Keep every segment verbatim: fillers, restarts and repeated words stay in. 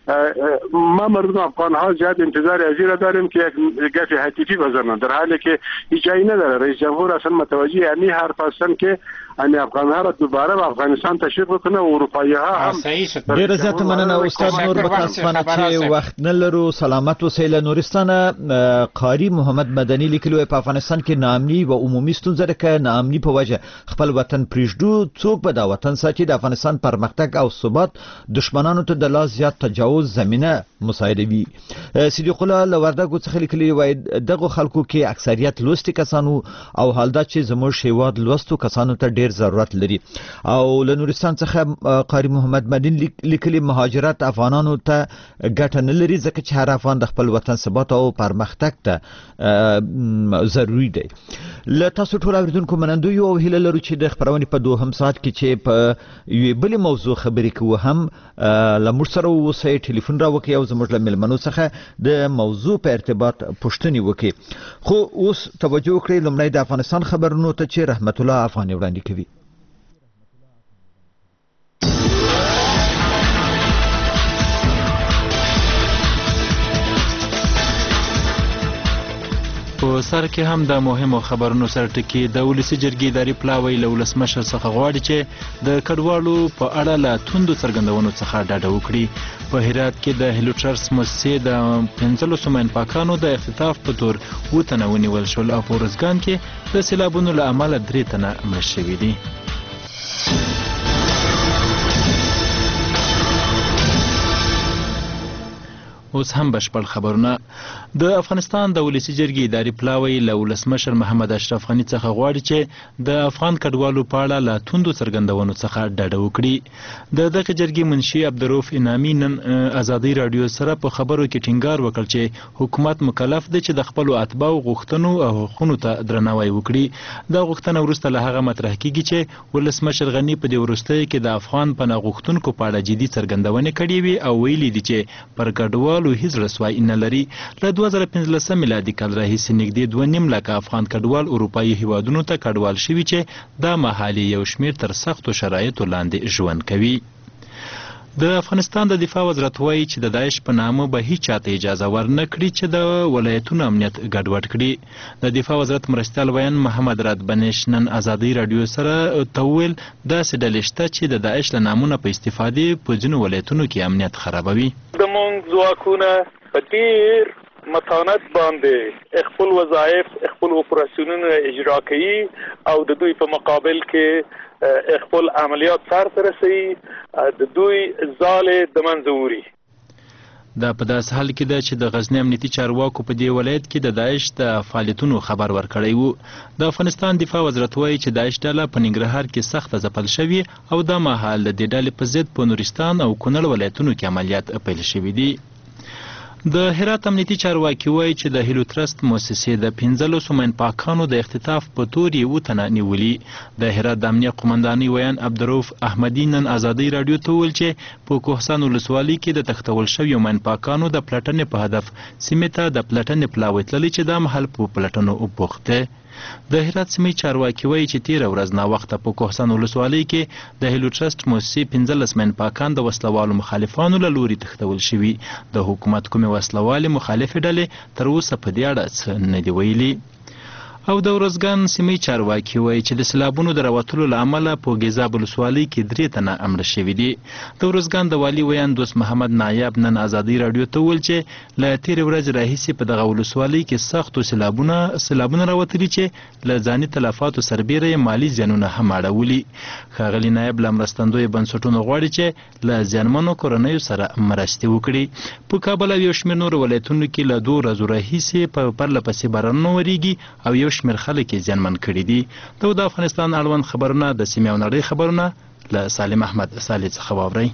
ما مردم افغان ها زیاد انتظار از این داریم که یک گپ هاتفی بزنن، در حالی که هیچ جایی نداره. رئیس جمهور اصلا متوجه یعنی حرف هستن که ان افغان ها را دوباره به افغانستان تشریف بکنه و اروپایی ها هم. ډیره زیاته مننه استاد. نور متاسفانه چې وخت نه لرو. سلامت اوسئ. له نورستانه قاری محمد مدني لیکلي په افغانستان کې ناامني و عمومي ستونزه ده که ناامني په وجه خپل وطن پرېږدو، څوک به دا وطن ساتي؟ د افغانستان پرمختګ او ثبات دشمنانو ته د لا زیات تجاوز زمینه مساعدوي. صدیق الله له وردګو څخه لیکلي وایي دغو خلکو کې اکثریت لوستي کسانو او حال دا چې زموږ هیواد لوستو کسانو ته ډېر ضرورت لري. او له نورستان څخه قاری محمد مدني لیکلي مهاجرت افغانانو ته ګټه نه لري ځکه چې هر افغان د خپل وطن ثبات او پرمختګ ته ضروري دی. له تاسو ټول اوریدونکو منندوی یو او هیله لرو چې د خبرونې په دوهم ساعت کې چې په یوې بلې موضوع خبرې کوو هم له موږ سره واوسئ، ټلیفون راوکړئ او زموږ له میلمنو څخه د موضوع په ارتباط پوښتنې وکړئ. خو اوس توجه وکړئ لومړی د افغانستان خبرونو ته چې رحمت الله افغاني وړاندې کوي. په سر کې هم د مهمو خبرونو سره ټکي د ولسي جرګې اداري پلاوی له ولسمشر څخه غواړي چې د کډوالو په اړه له توندو څرګندونو څخه ډډه وکړي. په هرات کې د هیلوټرس مؤسسې د پنځلسو ماینپاکانو د اختطاف په تور اووه تنه ونیول شول او په ارزګان کې د سیلابونو له امله درې تنه مړه شوي دي. اوس هم بشپړ خبرونه. د افغانستان د ولسي جرګې اداري پلاوی له ولسمشر محمد اشرف غني څخه غواړي چې د افغان کډوالو په اړه له توندو څرګندونو څخه ډډه وکړي. د دغه جرګې منشي عبدالرؤف انعامي نن ازادي راډیو سره په خبرو کې ټینګار وکړ چې حکومت مکلف دی چې د خپلو اتباعو غوښتنو او حقونو ته درناوی وکړي. دا غوښتنه وروسته له هغه مطرح کیږي چې ولسمشر غني په دې وروستیو کې د افغان پناه غوښتونکو په اړه جدي څرګندونې کړې وي او ویلي دي چې پر کډوالو هیڅ رسوایي نه لري. له دوه زره پنځلسم میلادي کال راهیسې نږدې دوه نیم لکه افغان کډوال اروپایي هیوادونو ته کډوال شوي چې دا مهال یو شمېر تر سختو شرایطو لاندې ژوند کوي. د افغانستان د دفاع وزارت وایي چې د داعش په نامه به هیڅ چاته اجازه ورنه کړي چې د ولایتونو امنیت ګډوډ کړي. د دفاع وزارت مرستیال ویان محمد رات بنش نن ازادي راډیو سره ته وویل داسې ډلې شته چې د داعش له نامونه په استفادې په ځینو ولایتونو کې امنیت خرابوي. زموږ ځواکونه په ډېر متانت باندې خپل وظایف خپل اپراسیونونه اجرا کوي او د دوی په مقابل کې خپل عملیات سر ته رسوي، د دوی ځاله د منځوري. دا په داس حال کې ده چې د غزنی امنیتي چارواکو په دې ولایت کې د داعش د فعالیتونو خبر ورکړی وو. د افغانستان دفاع وزارت وایي چې داعش ډله په ننګرهار کې سخت ځپل شوې او دا مهال د دې ډلې په ضد په نورستان او کونړ ولایتونو کې عملیات پیل شوي دي. د هرات امنیتي چارواکي وایي چې د هیلوټرست مؤسسې د پنځلسو ماینپاکانو د اختطاف په تور یې اووه تنه نیولي. د هرات د امنیه قمندانۍ ویان عبدالرؤف احمدي نن ازادۍ راډیو ته وویل چې په کوهستان ولسوالۍ کې د تښتول شویو ماینپاکانو د پلټنې په هدف سیمې ته د پلټنې پلاوی تللی چې دا مهال په پلټنو وبوخت دی. د هرات سیمې چارواکي وایي چې تیره ورځ ناوخته په کوهستان ولسوالۍ کې د هیلوټرست مؤسسې پنځلس ماینپاکان د وسلوالو مخالفانو له لوري تښتول شوي. د حکومت کومې وسلوالې مخالفې ډلې تر اوسه په دې اړه څه نه دي ویلي. او د ارزګان سیمې چارواکي وایي چې د سیلابونو د راوتلو له امله په ګیزاب ولسوالۍ کې درې تنه مړه شوي دي. د ارزګان د والي ویان دوست محمد نایب نن ازادۍ راډیو ته وویل چې له تېرې ورځې راهیسې په دغه ولسوالۍ کې سختو سیلابونه سیلابونه راوتلي چې له ځاني تلفاتو سربیره یې مالي زیانونه هم اړولي. ښاغلي نایب له مرستندویو بنسټونو غواړي چې له زیانمنو کورنیو سره مرستې وکړي. په کابل او یو شمېر نورو ولایتونو کې له دوه ورځو راهیسې په پرله پسې بارانونه وریږي او یو شمېر خلک یې زیانمن کړي دي. دا د افغانستان اړوند خبرونه د سیمې او نړۍ خبرونه له سالم احمد صالح څخه واورئ.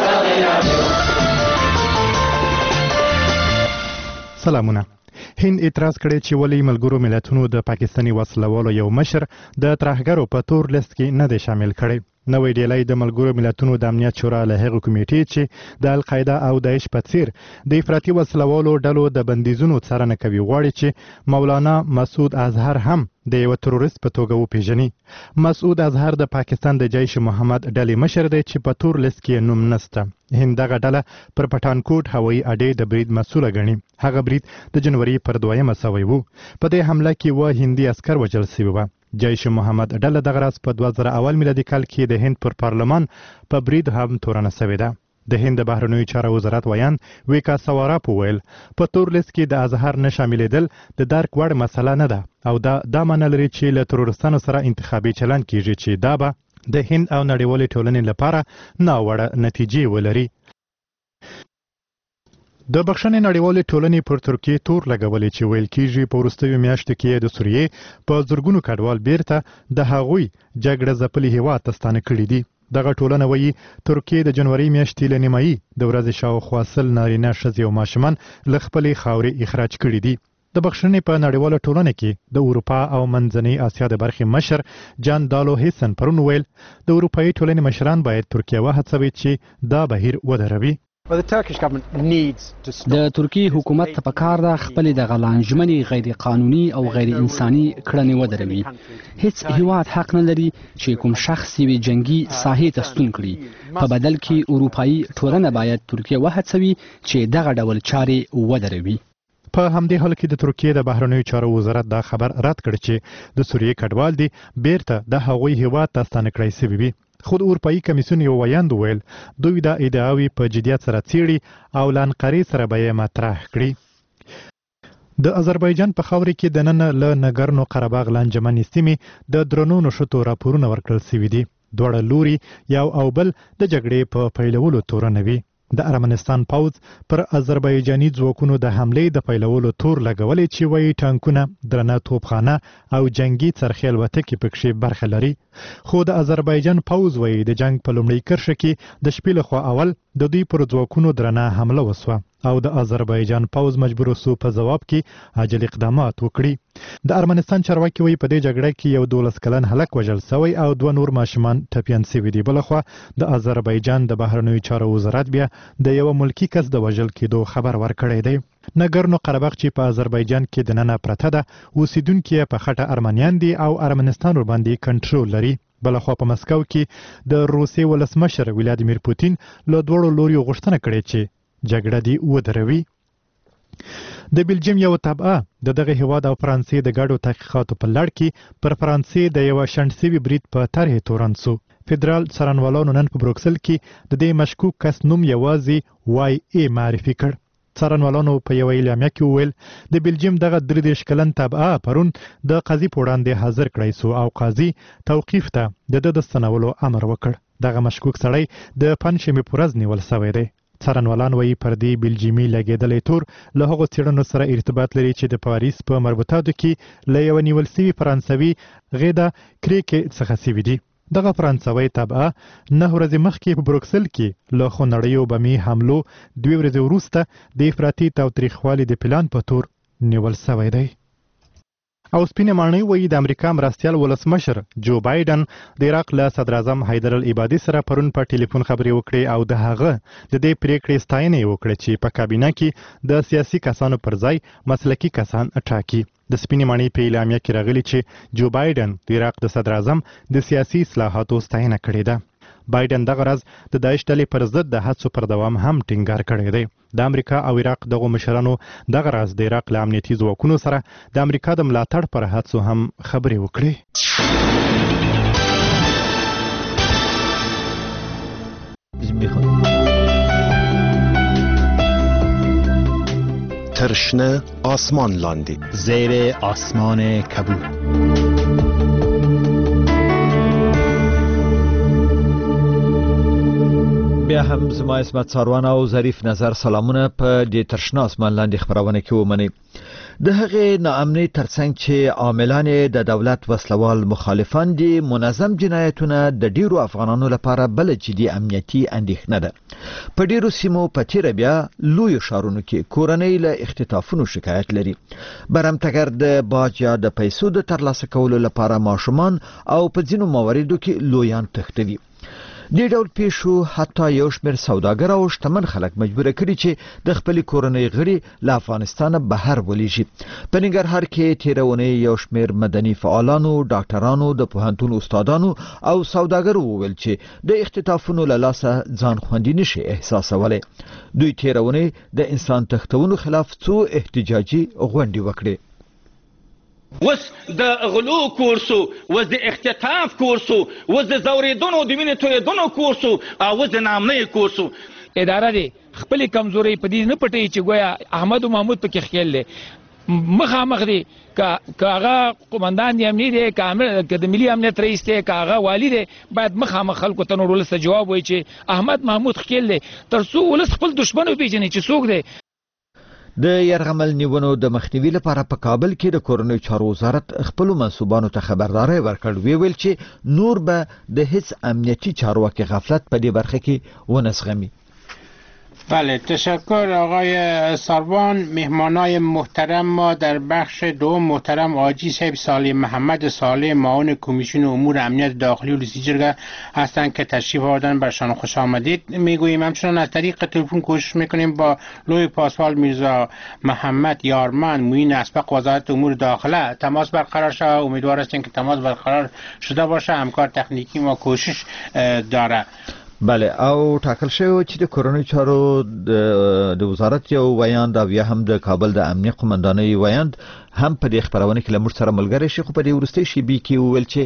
سلامونه. هند اعتراض کړی چې ولې ملګرو ملتونو د پاکستاني وسلوالو یو مشر د ترهګرو په تور لیست کې نه دی شامل کړی. نوې ډیلۍ د ملګرو ملتونو د امنیت شورا له هغې کمیټې چې د القاعده او داعش په څیر د افراطي وسلوالو ډلو د بندیزونو څارنه کوي غواړي چې مولانا مسعود اظهر هم د یو تروریست په توګه وپیژني. مسعود اظهر د پاکستان د جیش محمد ډلې مشر دی چې په تور لیست کې نوم نسته. هند دغه ډله پر پټانکوټ هوایي اډې د برید مسؤله ګڼي. هغه برید د جنوري پر دویمه سوی و. په دې حمله کې و هندي عسکر وژل شوي وه. جیش محمد ډله دغه راز په دوه زره اول میلادي کال کې د هند پر پارلمان په برید هم تورنه شوې ده. د هند د بهرنیو چارو وزارت ویان ویکا سواراپ وویل په تور لیست کې د اظهر نه شاملېدل د درک وړ مسله نه ده او دا دا معنی لري چې له ترورستانو سره انتخابي چلند کیږي چې دا به د هند او نړیوالې ټولنې لپاره ناوړه نتیجې ولري. د بخښنې نړیوالې ټولنې پر ترکیې تور لګولې چې ویل کیږي په وروستیو میاشتو کې د سوریې په زرګونو کډوال بیرته د هغوی جګړه ځپلي هیواد ته ستانه کړي دي. دغه ټولنه وایي ترکیې د جنوري میاشتې له نیمایي د ورځې شاوخوا سل نارینه ښځې او ماشومان له خپلې خاورې اخراج کړي دي. د بخښنې په نړیواله ټولنه کې د اروپا او منځنۍ اسیا د برخې مشر جان دالو هیسن پرون ویل د اروپایي ټولنې مشران باید ترکیه وهڅوي چې دا بهیر ودروي. د ترکیې حکومت ته پکار ده خپل د غلانجمنې غیر قانوني او غیر انساني کړنې ودروي. هیڅ هیواد حق نه لري چې کوم شخص یې جنگي ساحې ته ستون کړي. په بدل کې اروپایي ټولنه باید ترکیه وهڅوي چې دغه ډول چارې ودروي. په همدې حال کې د ترکیې د بهرنیو چارو وزارت دا خبر رد کړ چې د سوریې کډوال دي بیرته د هغوی هیواد ته ستانه کړی شوي وي. خو د اروپایي کمیسیون یو ویاند ویل دوی دا ادعاوې په جدیت سره څیړي او له انقرې سره به یې مطرح کړي. د آذربایجان په خاورې کې دننه له نګرنو قرهباغ لانجمنې سیمې د درنو نښتو راپورونه ورکړل شوي دي. دواړه لوري یو او بل د جګړې په پیلولو تورنوي. د ارمنستان پوځ پر آذربایجاني ځواکونو د حملې د پیلولو تور لګولې چې وایي ټانکونه، درنه توپخانه او جنگي څرخي الوتکې پکې برخه لري. خو د آذربایجان پوځ وایي د جنگ په لومړۍ کرښه کې د شپې لخوا اول د دوی پر ځواکونو درنه حمله وسوه او د آذربایجان پوځ مجبور سو په جواب کې عاجل اقدامات وکړي. د ارمنستان چارواکي وایي په دې جګړه کې یو دولس کلن هلک وژل شوی او دوه نور ماشومان ټپیان شوي دي. بلخوا د آذربایجان د بهرنیو چارو وزارت بیا د یو ملکی کس د وژل کېدو خبر ورکړی دی. نګرنو قرهباغ چې په آذربایجان کې دننه پرته ده اوسیدونکي په خټه ارمنیان دي او ارمنستان ور باندې کنټرول لري. بلخوا په مسکو کې د روسیې ولسمشر ولادیمیر پوتین له دوړو لوري غوښتنه کړې چې جګړه دی ودروي. د بلجیم یو طبعه د دغه هیواد او فرانسې د ګډو تحقیقاتو په لړ کې پر فرانسې د یو شنډ سوي برید په طرح تورن سو. فدرال څارنوالانو نن په بروکسل کې د دې مشکوک کس نوم یوازې وای ای معرفي کړ. څارنوالانو په یو اعلامیه کې وویل د بلجیم دغه درې دېرش کلن طبعه پرون د قاضي په وړاندې حاضر کړی سو او قاضي توقیف ته د ده د ستنولو امر وکړ. دغه مشکوک سړی د پنجشنبې په ورځ نیول شوی دی. څارنوالان وایي پر دې بلجیمي لګېدلی تور له هغو څېړنو سره ارتباط لري چې د پاریس په مربوطاتو کې له یوه نیول سوي فرانسوي غیدا کریکې څخه سوي دي. دغه فرانسوي طبعه نه ورځې مخکې په بروکسل کې له خونړیو بمي حملو دوې ورځې وروسته د افراطي تاوتریخوالي د پلان په تور نیول شوی دی. او سپینې ماڼۍ وایي د امریکا مرستیال ولسمشر جو بایډن د عراق له صدر اعظم حیدر العبادي سره پرون په ټلیفون خبرې وکړې او د هغه د دې پریکړې ستاینه یې وکړه چې په کابینه کې د سیاسي کسانو پر ځای مسلکي کسان ټاکي. د سپینې ماڼۍ په اعلامیه کې راغلي چې جو بایډن د عراق د صدر اعظم د سیاسي اصلاحاتو ستاینه کړې ده. بایډن دغه ورځ د داعش ډلې پر ضد د هڅو پر دوام هم ټینګار کړی دی. د امریکا او عراق دغو مشرانو دغه ورځ د عراق له امنیتي ځواکونو سره د امریکا د ملاتړ پر هڅو هم خبرې وکړې. ترشنه آسمان لاندی زیر آسمان کبود. بیا هم زما اسمت ساروان او ظریف نظر سلامونه په دې ترشنه آسمان لاندې خبرونه کې ومني. د هغې ناامنۍ ترڅنګ چې عاملان د دولت وسلوال مخالفان دي، منظم جنایتونه د ډیرو افغانانو لپاره بل جدي امنیتي اندېښنه ده. په ډیرو سیمو په تیره بیا لوی ښارونو کې کورنۍ له اختطافونو شکایت لري. برمتګر د باج یا د پیسو د ترلاسه کولو لپاره ماشومان او په ځینو مواردو کې لویان تښتوي. دې ډول پیښو حتی یو شمېر سوداګر او شتمن خلک مجبور کړي چې د خپلې کورنۍ غړي له افغانستانه بهر ولیږي. په ننګرهار کې تېره اونۍ یو شمېر مدني فعالانو، ډاکټرانو، د پوهنتون استادانو او سوداګرو وویل چې د اختطافونو له لاسه ځان خوندي نشي احساسولی. دوی تېره اونۍ د انسان تښتونو خلاف څو احتجاجي غونډې وکړې. وس د غلو کورسو، وس د اختطاف کورسو، وس د زوریدونو د وینې تویدونو کورسو او وس د نامنۍ کورسو. اداره دی خپل کمزوري په دې نه پټي چې ګویا احمد او محمود پکې خیال لې مخامخ دی که هغه قومندان دی امنیت دی که د ملي امنیت رئیس دی که هغه والی دی باید مخامخ خلکو ته نور ولس ته جواب وایي چې احمد محمود خیال دی تر څو ولس خپل دشمن وپېژني چې څوک دی. د یرغمل نیونو د مخنیوي لپاره په کابل کې د کورنیو چارو وزارت خپلو منصوبانو ته خبرداری ورکړ. ویل چې نور به د هیڅ امنیتي چارواکي غفلت په دې برخه کې ونه زغمي. بله تشکر آقای سروان. مهمانای محترم ما در بخش دوم محترم آجی صاحب صالح محمد صالح معاون کمیسیون امور امنیت داخلی و لوسیجرگه هستند که تشریف آوردن برشان خوش آمدید میگوییم. همچنان از طریق تلفن کوشش میکنیم با لوی پاسوال میرزا محمد یارمن معین اسبق وزارت امور داخله تماس برقرار شود. امیدوار هستیم که تماس برقرار شده باشه. همکار تکنیکی ما کوشش داره. بله او ټاکل شوی چې د کورنیو چارو د وزارت یو ویاند او یا هم د کابل د امنیه قومندانۍ ویاند هم په دې خبرونه کې له موږ سره ملګری شي، خو په دې وروستۍ شیبې کې وویل چې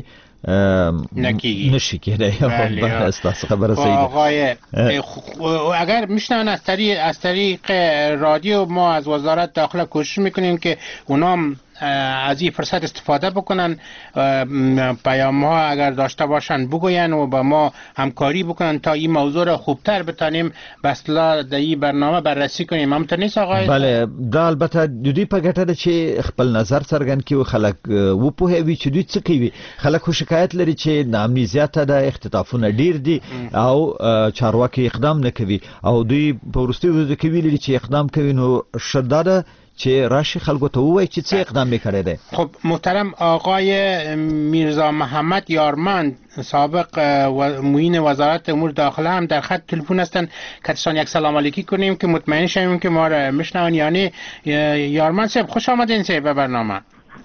نشی کېدی. ستاسو خبره صحیح ده. آقای اگر میشنن از طریق از طریق رادیو ما از وزارت داخله کوشش میکنیم که اونام از این فرصت استفاده بکنن، پیام ها اگر داشته باشن بگوین و با ما همکاری بکنن تا این موضوع را خوبتر بتانیم به اصطلاح د این برنامه بررسی کنیم. همینطور نیست آقای؟ بله دا البته د دوی په ګټه ده چې خپل نظر څرګند کړي او خلک وپوهوي چې دوی څه کوي. خلک خو شکایت لري چې ناامني زیاته ده، اختطافونه ډیر دي او چارواکي اقدام نه کوي او دوی په وروستي ورځو کې ویلي چې اقدام کوي. نو شردا ده چې راشي خلکو ته ووایي چې څه اقدام میکړی دی. خب محترم آقای میرزا محمد یارمند سابق معین وزارت امور داخله هم در خط تلفن هستند که تشان یک سلام علیکی کنیم که مطمئن شویم که ما را میشنون. یعنی یارمند صاحب خوش آمدین صاحب به برنامه.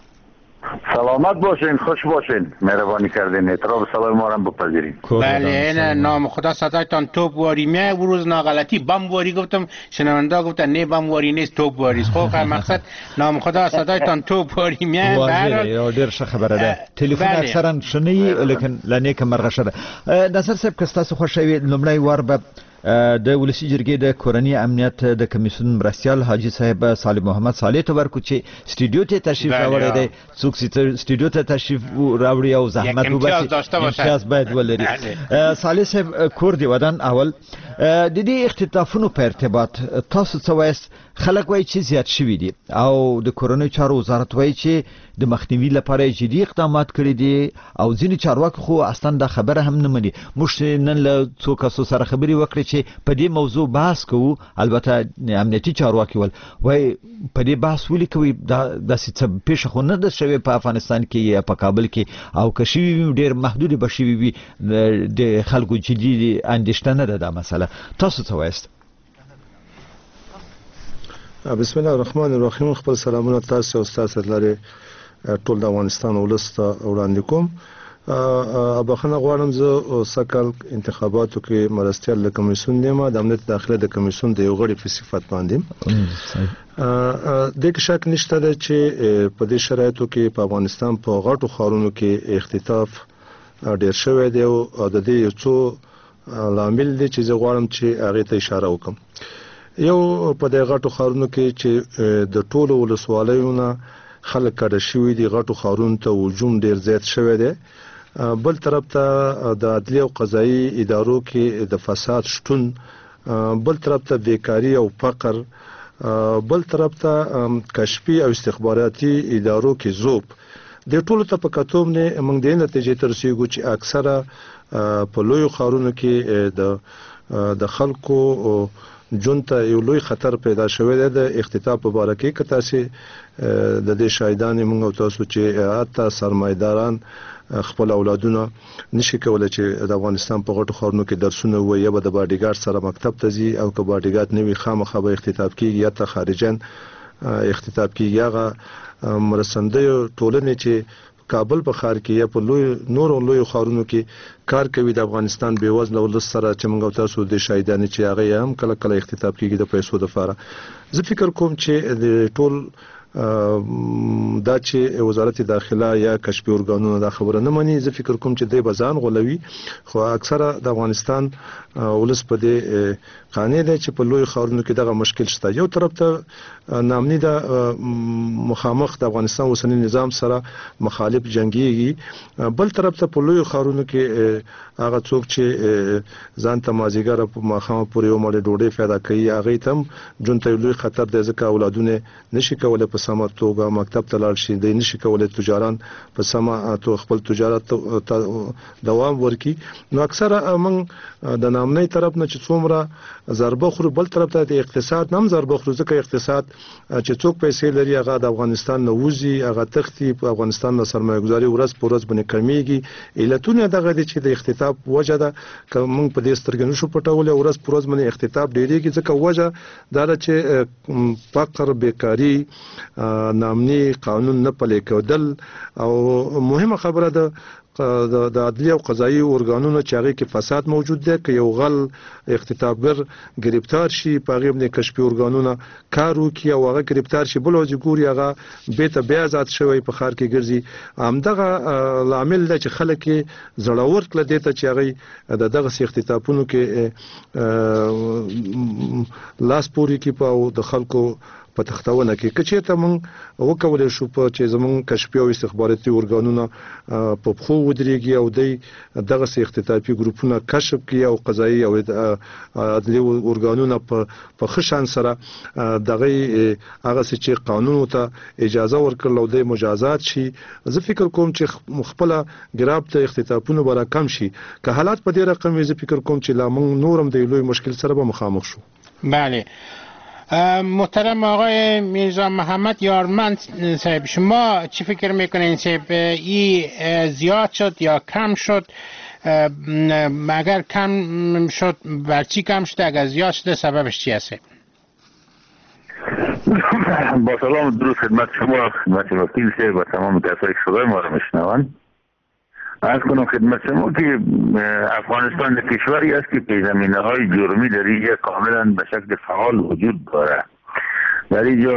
سلامت باشین، خوش باشین، مهربانی کردین، احترام سلام ما را بپذیرین. بله این نام خدا صدایتان توپ واری میه. و روز ناغلطی بم واری گفتم، شنونده گفتن نه بم واری نیست توپ واری است. خب مقصد نام خدا صدایتان توپ واری میه. واضحه ډیر ښه خبره ده. ټلیفون اکثرا شنی لیکن لنه کمر غشره. نصر صاحب که تاسو خوشوي لمړی وار به د ولسی جرګې د کورنی امنیت د کمیسیون مرستیال حاجی صاحب صالح محمد صالح ته ورکو چې سټوډیو ته تشریف راوړی دی. څوک چې سټوډیو ته تشریف راوړي او زحمت وباسي امتیاز باید ولري. صالح صاحب کور دی ودان اول د دې اختطافونو په ارتباط تاسو څه وایست؟ خلک وایي چې زیات شوي دي او د کورنیو چارو وزارت وایي چې د مخنیوي لپاره جدي اقدامات کړي دي او ځینې چارواکي خو اصلا دا خبره هم نه مني. موږ نن له څو کسو سره خبرې وکړې چې په دې موضوع بحث کوو. البته امنیتي چارواکي ول وایي په دې بحث ولې کوي؟ دا داسې څه پیښه خو نه ده شوې په افغانستان کې یا په کابل کې او که شوي وي ډېر محدودې به شوي وي. د خلکو جدي اندېښنه نه ده دا مسله. تاسو څه وایست؟ بسم الله الرحمن الرحیم. خپل سلامونه تاسو او تاسو لري ټول د افغانستان ولست وړاندې کوم. ابخنه غواړم زه سکل انتخاباتو کې مرستیال د کمیسیون نیمه د امنیت داخله د کمیسیون د یو غړي په صفت باندې د کې شک نشته ده چې په دې شرایطو کې په افغانستان په غټو ښارونو کې اختطاف ډیر شوی دی او د دې یو څو لامل دي چې زه غواړم چې هغه ته اشاره وکم. یو په دې غټو ښارونو کې چې د ټولو ولسوالیونو خلک کډه شوي دي، غټو ښارونو ته هجوم ډیر زیات شوی دی. بل طرف ته د عدلیه او قضایي ادارو کې د فساد شتون، بل طرف ته بیکاری او فقر، بل طرف ته کشفي او استخباراتي ادارو کې ذوب. د ټولو ته په کتو نه موږ د نتیجې تر رسیدو چې اکثره په لوی ښارونو کې د د خلکو جون ته یو لوی خطر پیدا شوی دی د اختطاف په باره کې که تاسې د دې شاهدانې موږ او تاسو چې حتی سرمایداران خپل اولادونه نشي کولای چې د افغانستان په غټو ښارونو کې درسونه ووایي یا به د باډیګارډ سره مکتب ته ځي او که باډیګارډ نه وي خامخا به اختطاف کېږي یا ته خارجاً اختطاف کېږي. هغه مرستندویو ټولنې چې کابل په ښار کې یا په لوی نورو لویو ښارونو کې کار کوي د افغانستان بېوزله ولس سره چې موږ او تاسو د شاهدانې چې هغه هم کله کله اختطاف کېږي د پیسو دپاره. زه فکر کوم چې د ټول دا چې وزارت داخله یا کشفي ارګانونه دا خبره نه مني، زه فکر کوم چې دوی به ځان غولوي، خو اکثره د افغانستان ولس په دې قانع دی چې په لوی ښارونو کې دغه مشکل شته. یو طرف ته نامني د مخامخ د افغانستان اوسنی نظام سره مخالف جنگيږي، بل طرف ته په لوی ښارونو کې هغه څوک چې ځان ته مازیګر په ماښام پورې یو مړۍ ډوډۍ پیدا کوي هغه ته هم جون ته لوی خطر دی، ځکه اولادونه نشي کولای په سمه توګه مکتب ته لاړ شي، دی نشي کولای تجاران په سمه توګه خپل تجارت دوام ورکړي. نو اکثره موږ د نامنۍ طرف نه چې څومره ضربه خورو، بل طرف ته د اقتصاد هم ضربه خورو، ځکه اقتصاد چې څوک پیسې لري هغه د افغانستان نه وځي، هغه تختی په افغانستان نه سرمایه ګزاري ورځ په ورځ باندې کمیږي. علتونه دغه دي چې د اختطاف وجه ده، که موږ په دې سترګې نشو پټولی، ورځ په ورځ باندې اختطاف ډېرېږي، ځکه وجه دا ده چې فقر، بیکاري، نامني قانون نه پلی کېدل، او مهمه خبره ده د عدلي او قضایي ارګانونو چې هغې کې فساد موجود دی. که یو غل اختطافګر ګرفتار شي په هغې باندې کشفي ارګانونه کار وکړي او هغه ګرفتار شي، بل ورځې ګوري هغه بېرته بیا ازاد شوی په ښار کې ګرځي. همدغه لامل دی چې خلک یې زړور کړه دې ته چې هغوی د دغسې اختطافونو کې لاس پورې کړي او د خلکو په تختونه کې. که چېرته موږ وکولی شو په چې زموږ کشفي او استخباراتي ارګانونه په پښو ودرېږي او دوی دغسې اختطافي ګروپونه کشف کړي او قضایي او عدلي ارګانونه په ښه شان سره دغه هغسې چې قانونو ته اجازه ورکړل او دوی مجازات شي، زه فکر کوم چې خپله ګراب د اختطافونو به راکم شي. که حالات په دې رقم وي، زه فکر کوم چې لا موږ نور هم د لوی مشکل سره به مخامخ شو. بله محترم آقای میرزا محمد یارمند صاحب، شما چی فکر میکنین صاحب؟ این زیاد شد یا کم شد؟ اگر کم شد بر چی کم شده؟ اگر زیاد شده سببش چی هست؟ با سلام درود خدمت شما، خدمت وکیل صاحب و تمام کسایی که صدای ما رو میشنوند. عرض کنم خدمت شما که افغانستان کشوری است که پیش‌زمینه های جرمی در اینجا کاملا به شکل فعال وجود داره. در اینجا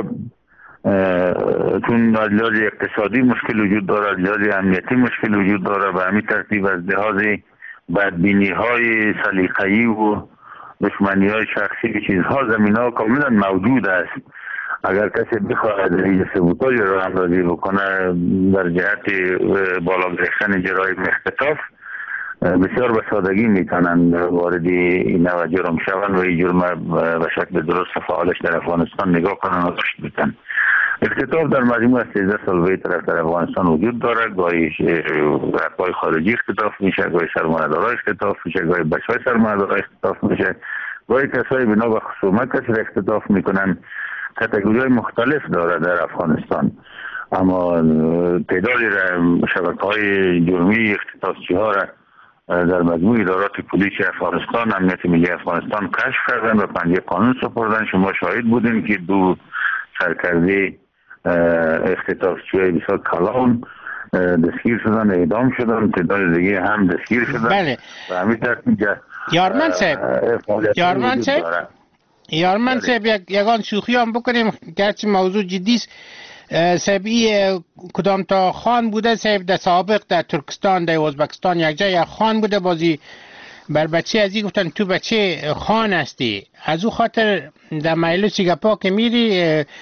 چون از لحاظ اقتصادی مشکل وجود داره، از لحاظ امنیتی مشکل وجود داره، به همین ترتیب از لحاظ بدبینی های سلیقه‌ای و دشمنی های شخصی چیزها زمینه ها کاملا موجود است. اگر کسی بخواهد این ثبوت‌های را اندازی بکنه در جهت بالا گرفتن جرایم اختطاف، بسیار به سادگی میتونند وارد این نوع جرم شوند و این جرم به شکل درست فعالش در افغانستان نگاه کنند و رشد بدن. اختطاف در مجموع از سیزده سال به طرف در افغانستان وجود دارد. گاهی رهبرهای خارجی اختطاف میشه، گاهی سرمایه‌دارا اختطاف میشه، گاهی بچه‌های سرمایه‌دارا اختطاف میشه، گاهی کسایی بنا به خصومت کسی را اختطاف میکنن. کاتگوری‌های مختلف داره در افغانستان، اما تعدادی شبکه‌های جرمی اختطافچی‌ها را در مجموع ادارات پلیس افغانستان، امنیت ملی افغانستان کشف کردن و پنجه قانون سپردن. شما شاهد بودین که دو سرکرده اختطافچی‌های بسیار کلان دستگیر شدن، اعدام شدن، تعداد دیگه هم دستگیر شدن. بله. و همین ترتیب یارمند صاحب یارمند صاحب یارمند صاحب یک یگان شوخی هم بکنیم گرچه موضوع جدی است. صاحب این کدام تا خان بوده صاحب در سابق در ترکستان، در ازبکستان یک جای یک خان بوده، بازی بر بچه ازی گفتن تو بچه خان هستی، از او خاطر در مجلس گپا که میری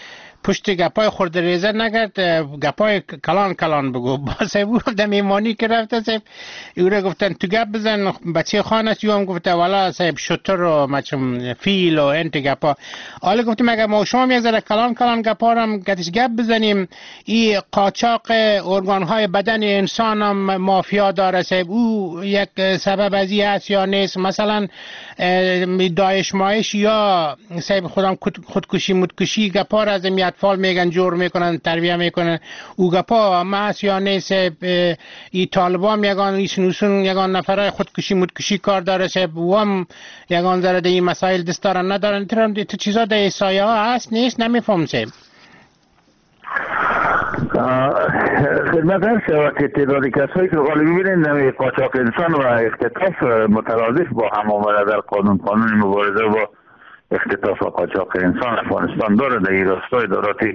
پشت گپای خورد ریزه نگرد، گپای کلان کلان بگو. با صاحب او در میمانی که رفته صاحب او را گفتن تو گپ بزن بچه خانه یو هم گفته والا صاحب شتر و مچم فیل و انت گپا. حالا گفتیم اگر ما شما یک ذره کلان کلان گپا هم گتش گپ بزنیم، این قاچاق ارگان های بدن انسان هم مافیا داره صاحب، او یک سبب از این هست یا نیست؟ مثلا داعش مایش یا صاحب خودم خودکشی مدکشی گپا را از می اطفال میگن جور میکنن تربیه میکنن، او گپا ماس یا نیست؟ ای طالبان یگان ای سنوسون یگان نفره خودکشی مدکشی کار داره صاحب، و هم یگان ذره در این مسائل دست دارن ندارن. تو چیزا در سایه ها هست نیست؟ نمیفهم صاحب. خدمت هست شود که تعدادی کسایی که غالبی ببینید نمی قاچاق انسان و اختطاف مترادف با هم آمده در قانون قانون مبارزه با اختطاف و قاچاق انسان افغانستان داره. در این راستای داراتی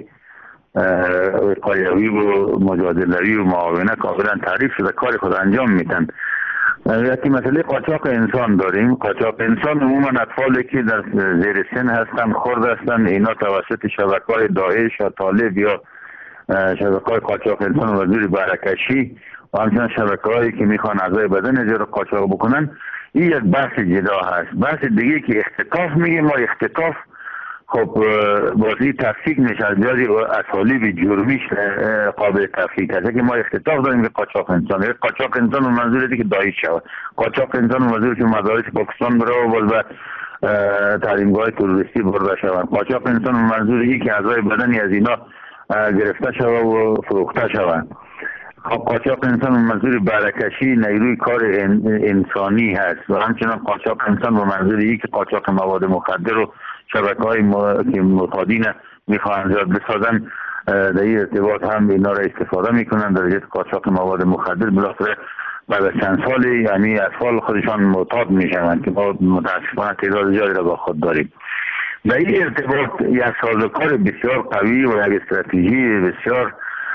وقایوی و مجادلوی و معاونه کاملا تعریف شده کار خود انجام میتن. یکی مسئله قاچاق انسان داریم. قاچاق انسان عموما اطفالی که در زیر سن هستن، خرد هستن، اینا توسط شبکه‌های داعش یا طالب یا شبکه‌های قاچاق انسان و وزیر برکشی و همچنین شبکه‌هایی که میخوان اعضای بدن اجرا قاچاق بکنن، این یک بحث جدا هست. بحث دیگه که اختطاف میگه ما اختطاف خب بازی تفکیک میشه از جایی اسالیب جرمیش قابل تفکیک هست که ما اختطاف داریم که قاچاق انسان. قاچاق انسان و منظوری که داعش شود، قاچاق انسان و منظوری که مدارس پاکستان بره و باز به تعلیمگاه تروریستی برده شود، قاچاق انسان و منظوری که اعضای بدنی از اینا گرفته شود و فروخته شود. خب قاچاق انسان و منظور برکشی نیروی کار انسانی هست و همچنان قاچاق انسان و منظوری که قاچاق مواد مخدر و شبکه‌های که معتادین میخواهند زیاد بسازن در این ارتباط هم اینا را استفاده میکنن در جهت قاچاق مواد مخدر. بالاخره بعد از چند سالی یعنی اطفال خودشان معتاد میشوند که ما متاسفانه تعداد زیادی را با خود داریم. در این ارتباط یک سازوکار بسیار قوی و یک استراتژی بسیار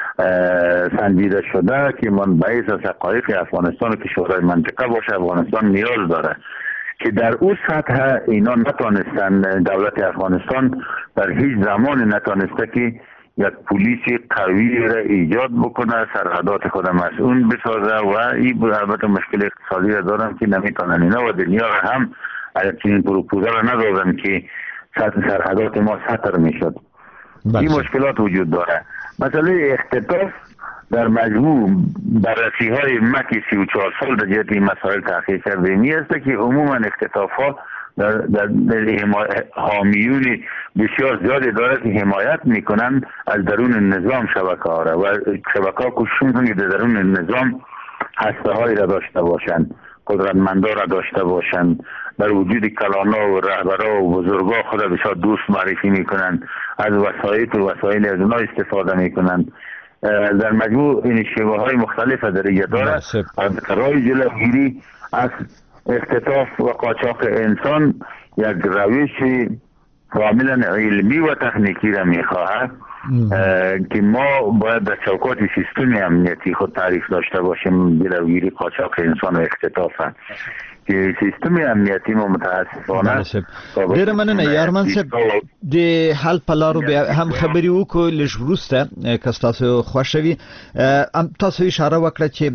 سنجیده شده که منبعث از حقایق افغانستان و کشورهای منطقه باشه افغانستان نیاز داره که در اون سطح اینا نتانستن، دولت افغانستان در هیچ زمان نتانسته که یک پلیس قوی را ایجاد بکنه، سرحدات خود مسئول بسازه و این البته مشکل اقتصادی را دارن که نمیتونن اینا و دنیا را هم اگر چنین پروپوزال را ندادن که سطح سرحدات ما سطر میشد. این مشکلات وجود داره. مسئله اختطاف در مجموع بررسی های مکی سی و چهار سال در جهت این مسائل تحقیق کرده می است که عموما اختطاف ها در, در, در حامیون بسیار زیادی داره که حمایت میکنن از درون نظام شبکه ها را و شبکه ها کوشش میکنن که در درون نظام هسته هایی را داشته باشند، قدرتمندا را داشته باشند، در وجود کلانا و رهبرا و بزرگا خود بسیار دوست معرفی میکنند، از وسایل و وسایل از اونها استفاده میکنند. در مجموع این شیوه های مختلف در ایه داره از رای جلوگیری از اختطاف و قاچاق انسان یک روش کاملا علمی و تکنیکی را میخواهد که ما باید در چوکات سیستم امنیتی خود تعریف داشته باشیم جلوگیری قاچاق انسان و اختطاف که سیستم امنیتی ما متاسفانه ډیر مننه یارمن صاحب د حل پلارو هم خبري وکړو لږ وروسته که تاسو خوښوي. تاسو اشاره وکړه چې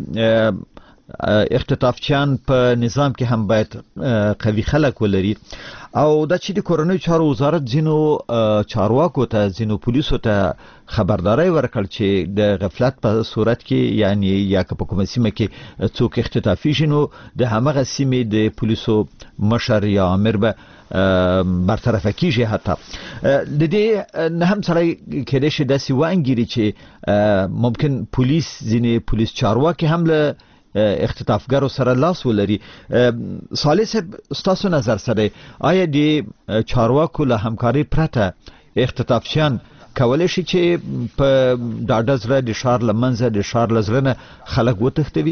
اختطافچیان په نظام کې هم باید قوي خلک ولري او دا چې د کورنۍ چارو وزارت ځینو چارواکو ته ځینو پولیسو ته خبرداري ورکړ چې د غفلت په صورت کې یعنی یا که په کومه سیمه کې څوک اختطافي شي نو د همغه سیمې د پولیسو مشر یا امر به برطرفه کیږي. حتی د دې نه هم سره کېدای شي داسې وانګیري چې ممکن پولیس ځینې پولیس چارواکي هم له اختطافګرو سره لاس ولري. صالح صاحب ستاسو نظر سره آیا د چارواکو له همکاري پرته اختطافچیان کولای شي چې په ډاډه زړه د ښار له منځه د ښار له زړه نه خلک وتښتوي؟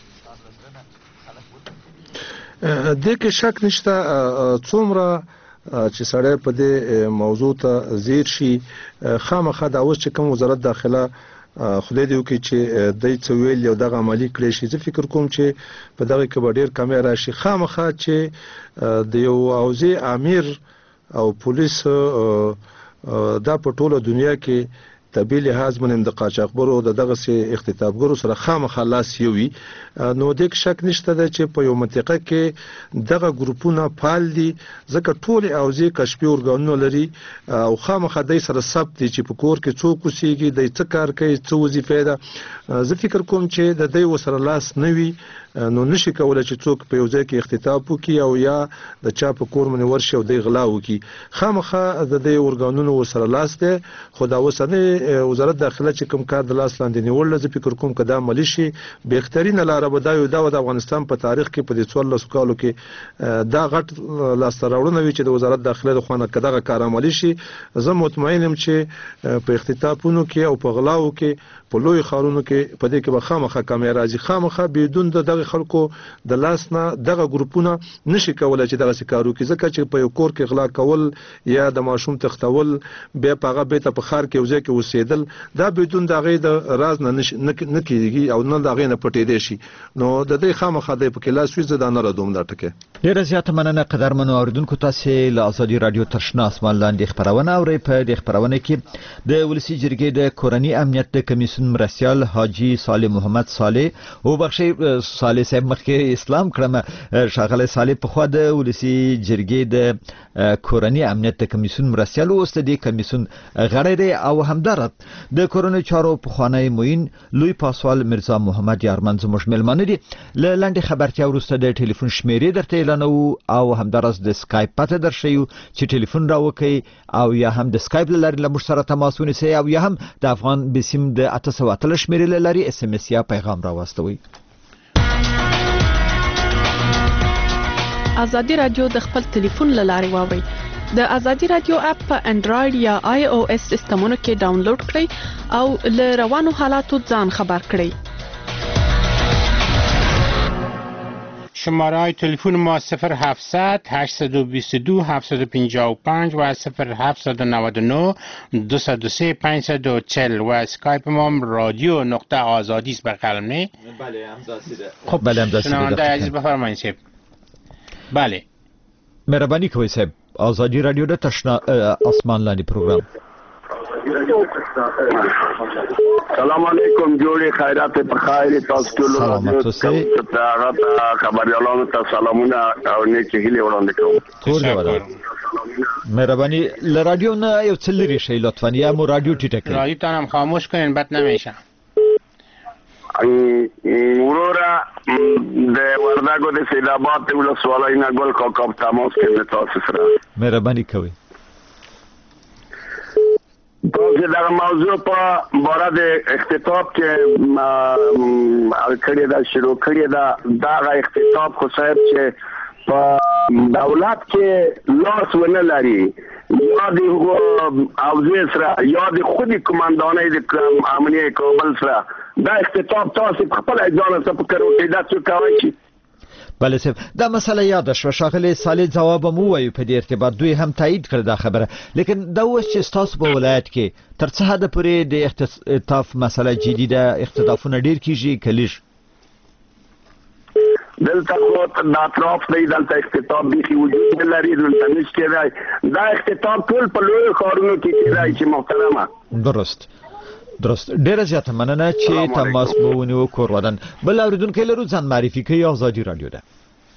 دې کې شک نشته څومره چې سړی په دې موضوع ته ځیر شي خامخا دا اوس چې کوم وزارت داخله خدای دې وکړي چې دای څه ویل یو دغه عملی کړی شي. زه فکر کوم چې په دغه کې به ډېر کمی راشي. خامخا چې د یو حوزې امیر او پولیس دا په ټوله دنیا کې طبي لحاظ باندې د قاچاقبرو د دغه سي اختطافګرو سره خامخا لاس یوي نو د شک نشته ده چې په یو منطقه کې دغه ګروپونه فعال دي ځکه ټول اوځي کشفي ارګانونه لري او خامخا د سره ثبت دي چې په کور کې څوک اوسېږي د څه کار کوي څه وظیفه ده زه فکر کوم چې د دې وسره لاس نوي نو نشي کولای چې څوک په یو ځای کې اختطاف وکړي او یا د چا په کور باندې ورشي او د غلا وکړي خامخا د دې ارګانونو وسره لاس ده خدا وسنه وزارت داخله چې کوم کار د لاس لاندې نیول زه فکر کوم کدا ملي شي بهترین لار به دا یو د افغانستان په تاریخ کې په دې څوارلس کالو کې دا غټ لاس راوړنه وی چې د وزارت داخله د خوانه کداغه کار عملی شي زه مطمئن یم چې په اختطافونو کې او په غلاو کې په لوی خارونو کې په دې کې به خامخا کامیاب راځي خامخا بدون د دغه خلکو د لاس نه دغه ګروپونه نشي کولای چې دغه سکارو کې ځکه چې په یو کور کې غلا کول یا د ماشوم تختول به پاغه به ته په خار کې وځي کې وسیدل دا بدون دغه د راز نه نه کیږي او نه دغه نه پټې دي شي نو د دې خامخا د په کلاس ویزه د نه ردوم دا ټکه ډیره زیاته مننه قدرمنو اوریدونکو تاسو له ازادي رادیو تشنا اسمان لاندې خبرونه اورئ په دې خبرونه کې د ولسی جرګې د کورنی امنیت د کمیسیون مرسیال حاجی صالح محمد صالح او بخشي صالح صاحب مخکې اسلام کړم شاغله صالح په خو د ولسی جرګې د کورنی امنیت د کمیسیون مرسیال او د کمیسیون غړی او همدارد د کورونی چارو په خوانی موین لوی پاسوال مرزا محمد یارمن زموږ ملمانه دي لاندې خبرتیا ورسته د ټلیفون شمیرې درته اعلانو او همدارس د اسکایپ پته درشیو چې ټلیفون راوکي او یا هم د اسکایپ لاري له مشترک تماس ونیسي او یا هم د افغان بسیم د اته سوه اتلس شمیرې لاري اس ام اس یا پیغام راوستوي ازادي رادیو د خپل ټلیفون لاري واوري د ازادي رادیو اپ په انډراید یا آی او اس سیستمونو کې ډاونلوډ کړئ او له روانو حالاتو ځان خبر کړئ شماره تلفن ما صفر هفتصد هشتصد و بیست و دو هفتصد و پنجاه و پنج و صفر هفتصد و نود و نه دویست و سه پانصد و چهل و اسکایپ ما رادیو نقطه آزادی است بر نه بله همداسیده خب بله همداسیده شنونده عزیز بفرمایید صاحب بله مهربانی کوئ صاحب آزادی رادیو د تشنا اسمان لاندې پروګرام سلام علیکم جوړي خیرات په خیر تاسو ټول ته خبريالانو ته سلامونه او نیک هیله وړاندې کوم کور دی ودا مهربانی ل رادیو نه یو څلری شي لطفا یا مو رادیو ټیټه کړئ رادیو ته هم خاموش کړئ بد نمیشه ورورا د ورداګو د سیداباد ته ولسوالۍ نه ګل کوکب تماس کې تاسو سره مهرباني کوئ تاسو دا موضوع په باره د اختطاف کې کړی دا شروع کړی دا دا اختطاف خو صاحب چې په دولت کې لاس ونه لري یا د اوزې سره یا د خودي کمانډانۍ د امنیه کابل سره دا اختطاف تاسو خپل ځان ته په کړو کې دا څه کوي شي بله صاحب دا مسله یاد شو شاغله صالح جواب مو وایو په دې ارتباط دوی هم تایید کړ دا خبره لیکن دا اوس چې تاسو په ولایت کې تر څه حد پورې د اختطاف مسله جديده اختطافونه ډیر کیږي کلیش دلته خو د اطراف دی دلته اختطاف به وجود لري دلته نشته دی دا اختطاف ټول په لوی خارونو کې کیږي چې محترمه درست درست ډیره زیاته مننه چې تماس مو ونیو کور ودان بل اوریدونکو لرو ځان معرفي کوي آزادی رادیو ده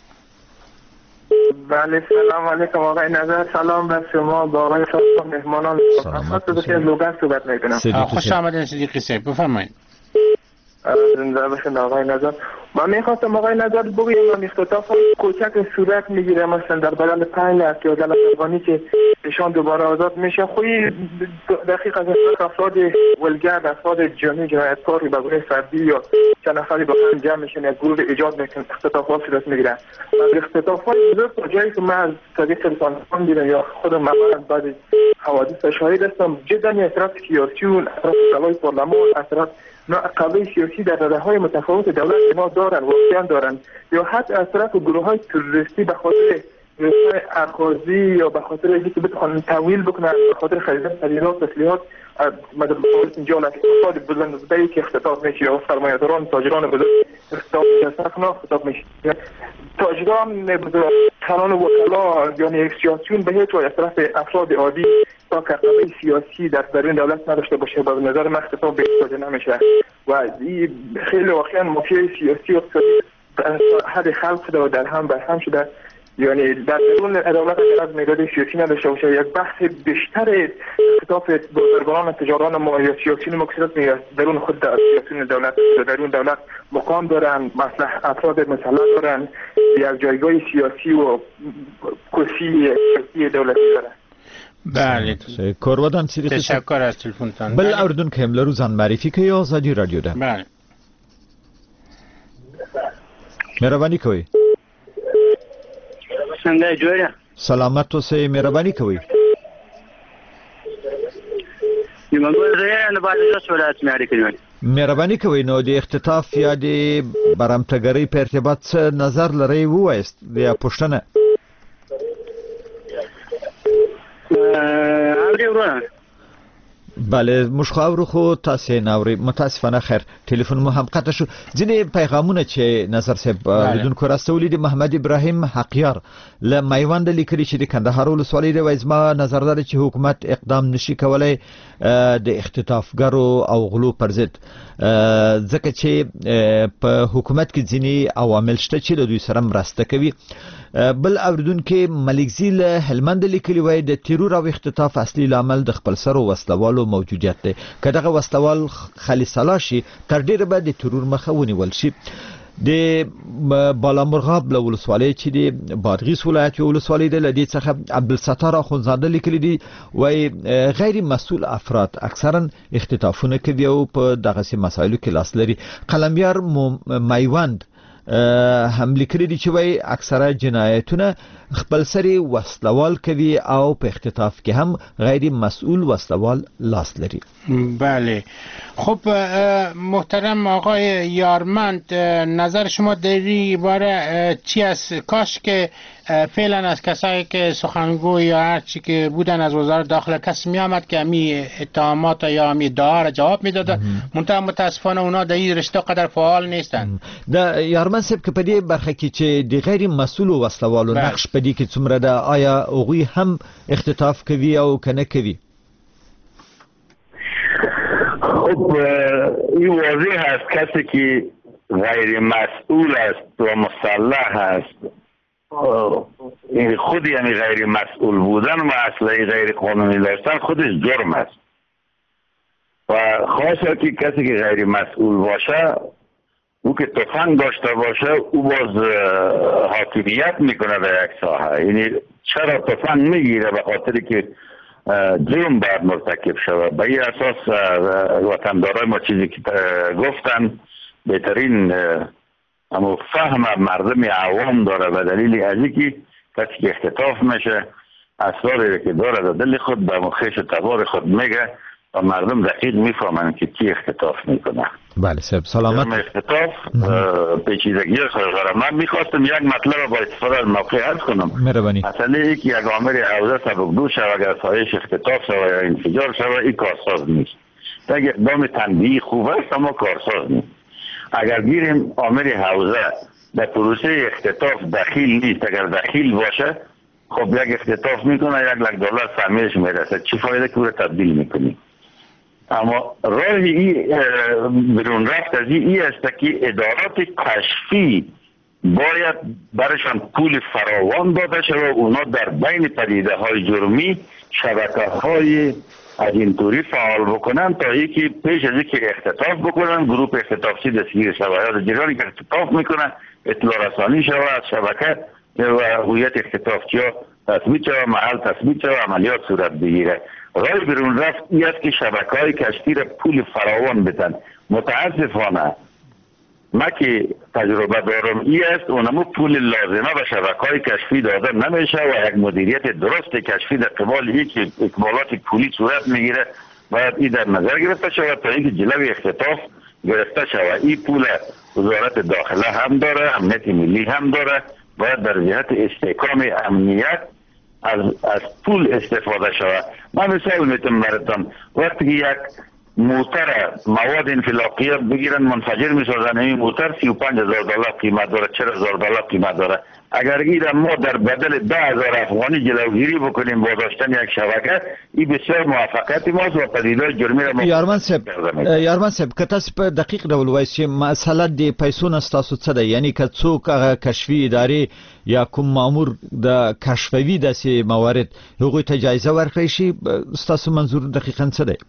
بله سلام علیکم آقای نظر سلام بر شما با آقای شما مهمانان خدمت بخیر لوگان صحبت میکنم خوش آمدین صدیقی صاحب بفرمایید زنده باشین آقای نظر من میخواستم آقای نظر بگویم اختطاف کوچک صورت میگیره مثلا در بدل پنج لحظه یا دولت افغانی که ایشان دوباره آزاد میشه خوی دقیق از افراد ولگرد افراد جمعی جنایتکاری به گونه فردی یا چند نفری با هم جمع میشن یک گروه ایجاد میکنن اختطافات صورت میگیرن اختطافات بزرگ تا جایی که من از طریق رسانه‌ها دیدم یا خودم مثلا بعد حوادث شاهد هستم جدا اثرات سیاسی و اثرات سلای پارلمان اثرات قوه سیاسی در رده متفاوت دولت ما دارن واقعا دارن یا حتی اثرات گروه های تروریستی به خاطر ارخازی یا به خاطر اینکه بتوانن تمویل بکنن به خاطر خریدن تجهیزات تسلیحات مدد مقابل اینجا افراد بزرگ‌ای که اختطاف میشه یا سرمایه‌داران تاجران بزرگ اختطاف میشه سخنا اختطاف میشه تاجران بزرگ کلان وکلا یا نیکسیاسیون به هیچ وجه از طرف افراد عادی تا که قوه سیاسی در درون دولت نداشته باشه به نظر من اختطاف به استفاده نمیشه و خیلی واقعا مافیای سیاسی و اقتصادی حد خلق شده و در هم بر هم شده. یعنی در درون دولت از میداد سیاسی نداشته باشه یک بحث بیشتر اختطاف بازرگانان تجاران ما یا سیاسیون مکسرات میاد درون خود در سیاسیون دولت درون دولت مقام دارن مثلا افراد مسلح دارن یک جایگاه سیاسی و کرسی سیاسی دولتی دارن. بله کاروادان سیری تشکر از تلفنتان. بل اردن که املا روزان معرفی که یا آزادی رادیو ده. بله مهربانی کوي څنګه جوړه سلامت اوسئ مهرباني کوي نیمګړی نه باندې سوالات مې اړ کړی مهرباني کوي نو د اختطاف یا د برامتګری په ارتباط څه نظر لري وایست یا پښتنه اوري ورونه بله مشخاور خو تاسو ناوري متاسفانه خیر ټلیفون مو هم قطع شو. ځینې پیغامونه چې نظر صاحب لیدونکو راستولي د محمد ابراهیم حقیار له میوند لیکلي چې د کندهار ولسوالۍ د وایزما نظر لري چې حکومت اقدام نشي کولای د اختطافګرو او غلو پر ضد ځکه چې په حکومت کې ځینې عوامل شته چې د دوی سره مرسته کوي. بل اوریدونکو ملکزی له هلمند لیکلي وای د تیرور او اختطاف اصلي لامل د خپل سر او وسلوالو موجودیت دی. کداغه وسلوال خالص لاشي تر ډیره به د تیرور مخه ونیول شي. د بالامرغاب له ولسوالۍ چې د بادغیس ولایت یو ولسوالۍ د لدی څخه عبدالستار اخونزاده لیکلي دی وای غیر مسؤل افراد اکثرا اختطافونه کوي او په دغه مسایلو کې لاس لري. قلمبیار میوند هم لیکلي دي چې وای اکثره جنایتونه خپل سری وسلوال کوي او په اختطاف کې هم غیر مسؤل وسلوال لاس لري. بله خب محترم آقای یارمند نظر شما در این باره چی است؟ کاش که فعلا از کسایی که سخنگوی یا هر چی که بودن از وزارت داخله کسی می آمد که امی اتهامات یا امی ادعا را جواب می داده منتها متاسفانه اونا در این رشته قدر فعال نیستن. د یارمند صاحب که په دې برخه کې چې د غیر مسؤل وسلوالو نقش په دې کې څومره ده آیا هغوی هم اختطاف کوي او کنه کوي؟ خب این واضح است کسی که غیر مسئول است و مسلح است این خودی همی غیر مسئول بودن و اسلحه غیر قانونی داشتن خودش جرم است و خاصه که کسی که غیر مسئول باشه او که تفنگ داشته باشه او باز حاکمیت میکنه در یک ساحه. یعنی چرا تفنگ میگیره؟ به خاطر که جرم باید مرتکب شود. به این اساس وطندارای ما چیزی که گفتن بهترین اما فهم مردم عوام داره به دلیل از اینکه کسی که اختطاف میشه اسراری که داره در دل خود به مخیش تبار خود میگه و مردم دقیق میفهمن که کی اختطاف میکنه. بله صاحب سلامت. اختطاف پیچیدگی خواهر من میخواستم یک مطلب با استفاده از موقع عرض کنم. مهربانی. مثلا یک یک آمر حوزه سبکدو شود اگر سایش اختطاف شود یا انفجار شود این کارساز نیست. یک اقدام تنبیهی خوب است اما کارساز نیست. اگر گیریم آمر حوزه در پروسه اختطاف دخیل نیست، اگر دخیل باشه خب یک اختطاف میکنه یک لک دلار سهمیش میرسه، چی فایده که رو تبدیل میکنی؟ اما راهی ای برون رفت از ای است که ادارات کشفی باید برشان پول فراوان داده شود و اونا در بین پدیده های جرمی شبکه های از این طوری فعال بکنن تا یکی پیش از اینکه اختطاف بکنن گروه اختطافچی دستگیر شود یا جریانی که اختطاف میکنن اطلاع رسانی شود از شبکه و هویت اختطافچی ها تثبیت شود، محل تثبیت شود، عملیات صورت بگیره. راه برون رفت این است که شبکه های کشتی را پول فراوان بدن. متاسفانه ما که تجربه دارم این است اونمو پول لازمه به شبکه های کشفی داده نمیشه و یک مدیریت درست کشفی در قبال این که اکمالات پولی صورت میگیره باید این در نظر گرفته شود تا اینکه جلوی اختطاف گرفته شود. این پول وزارت داخله هم داره، امنیت ملی هم داره، باید در جهت استحکام امنیت از از پول استفاده شود. من مثال میتونم براتون وقتی که یک موتر مواد انفلاقیه بگیرن منفجر میسازن. این موتر سی و پنج هزار دلار قیمت داره، چهل هزار دلار قیمت داره. اگر این ما در بدل ده هزار افغانی جلوگیری بکنیم با داشتن یک شبکه، این بسیار موفقیت ماست و پدیدار جرمی را یارمن صاحب یارمن صاحب که تاسو په دقیق ډول وایي چې مسله د پیسو نه ستاسو څه ده، یعنی که څوک هغه کشفي ادارې یا کوم مامور د کشفوي داسې موارد هغوی ته جایزه ورکړی شي، ستاسو منظور دقیقا څه دی؟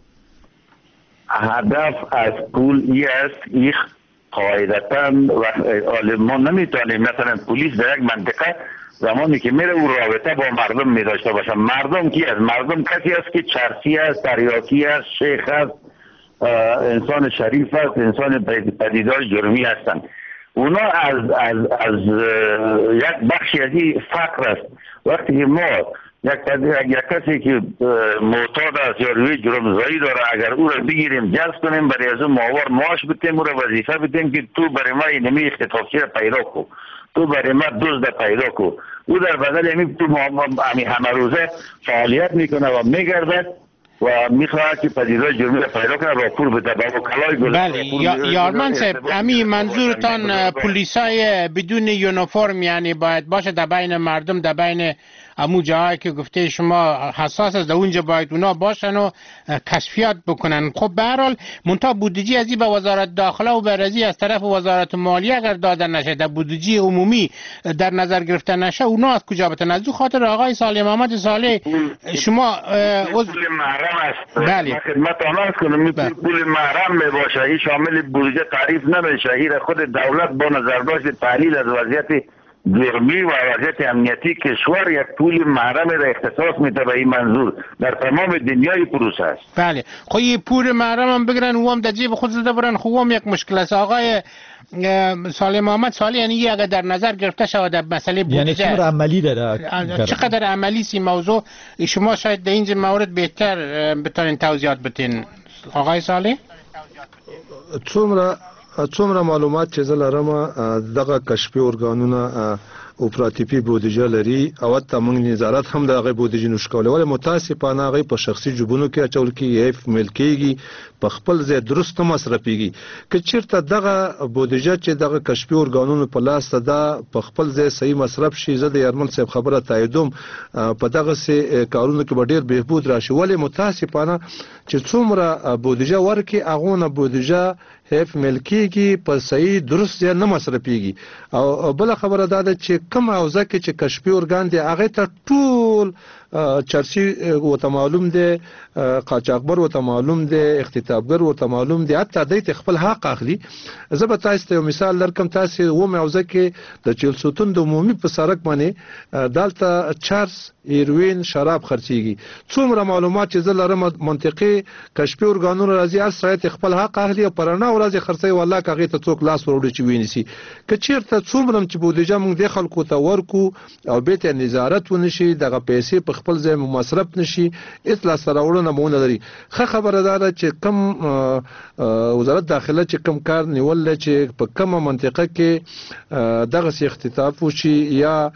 هدف از پول ای است، این قاعدتا ما نمیتونیم مثلا پلیس در یک منطقه زمانی که میره او رابطه با مردم میداشته باشه. مردم کی است؟ مردم کسی است که چرسی است، تریاکی است، شیخ است، انسان شریف است، انسان پدیدار جرمی هستند. اونا از از از یک بخشی از این فقر است. وقتی که ما یک یک کسی که معتاد است یا روی جرمزایی داره، اگر او را بگیریم جذب کنیم، برای از اون ماهوار معاش بدیم، او را وظیفه بدیم که تو برای ما اینمی اختطافچی را پیدا کو، تو برای ما دزد پیدا کو، او در بدل همین تو همین همه روزه فعالیت میکنه و میگرده و میخواد که پدیدار جرمی را پیدا کنه و پول بده با کلای گل. بله یارمن صاحب، همین منظورتان پلیسای بدون یونیفرم یعنی باید باشه در بین مردم، در بین امو جایی که گفته شما حساس است، در اونجا باید اونا باشن و کشفیات بکنن. خب به هر حال منتها بودجه ازی به وزارت داخله و برزی از طرف وزارت مالیه اگر داده نشه، در بودجه عمومی در نظر گرفته نشه، اونا از کجا بتن؟ از اون خاطر آقای صالح محمد صالح شما پول محرم است. بله خدمت آمد کنم پول محرم می باشه، این شامل بودجه تعریف نمیشه. این خود دولت با نظر داشت تحلیل از وضعیت جرمی و وضعیت امنیتی کشور یک پول محرم را اختصاص میده به این منظور در تمام دنیای پروسه است. بله خب این پول محرم هم بگیرن و هم در جیب خود زده برن، خب هم یک مشکل است. آقای صالح محمد صالح، یعنی اگر در نظر گرفته شود در مسئله بودجه، یعنی چقدر عملی داره؟ چقدر عملی سی موضوع؟ شما شاید در این مورد بهتر بتونین توضیحات بدین آقای صالح. څومره څومره معلومات چې زه لرم دغه کشفي ارګانونه اپراتیفي بودجه لري او ته موږ نظارت هم دغه بودجه نشکول، ولې متاسفانه هغه په شخصي جوبونو کې اچول کېږي، ملکيږي، په خپل ځای درست مصرفيږي. که چیرته دغه بودجه چې دغه کشفي ارګانونو په لاس ته ده په خپل ځای صحیح مصرف شي، زه د یارمل صاحب خبره تاییدوم، په دغه سي کارونو کې به ډیر بهبود راشي. ولې متاسفانه چې څومره بودجه ورکي هغه نه بودجه هیف ملکیږي، په صحیح درست ځای نه مصرفيږي. او بل خبره ده چې کوم اوزه کې چې کشفي ارګان دی هغه ته ټول چرسی وته معلوم دی، قاچاقبر وته معلوم دی، اختطافګر وته معلوم دی، حتی د خپل حق اخلي. زه به تاسو ته مثال درکم. تاسو و موزه کې د چلسوتون د عمومي په سړک باندې دالته چارس هیروین شراب خرڅيږي. څومره معلومات چې زه لرم منطقي کشفي ارګانونو راځي هر سړی خپل حق اخلي او پرانا ورځ خرڅي والله کاغه ته څوک لاس وروړي چې ویني. که چیرته څومره چې بودجه موږ د خلکو ته ورکو او به ته نظارت ونشي، دغه پیسې په خپل ځای مصرف نشي، اطلاع سره وړونه مونږ لري. خه خبره ده چې کم وزارت داخله چې کم کار نیول چې په کومه منطقه کې دغه سي اختطاف وشي یا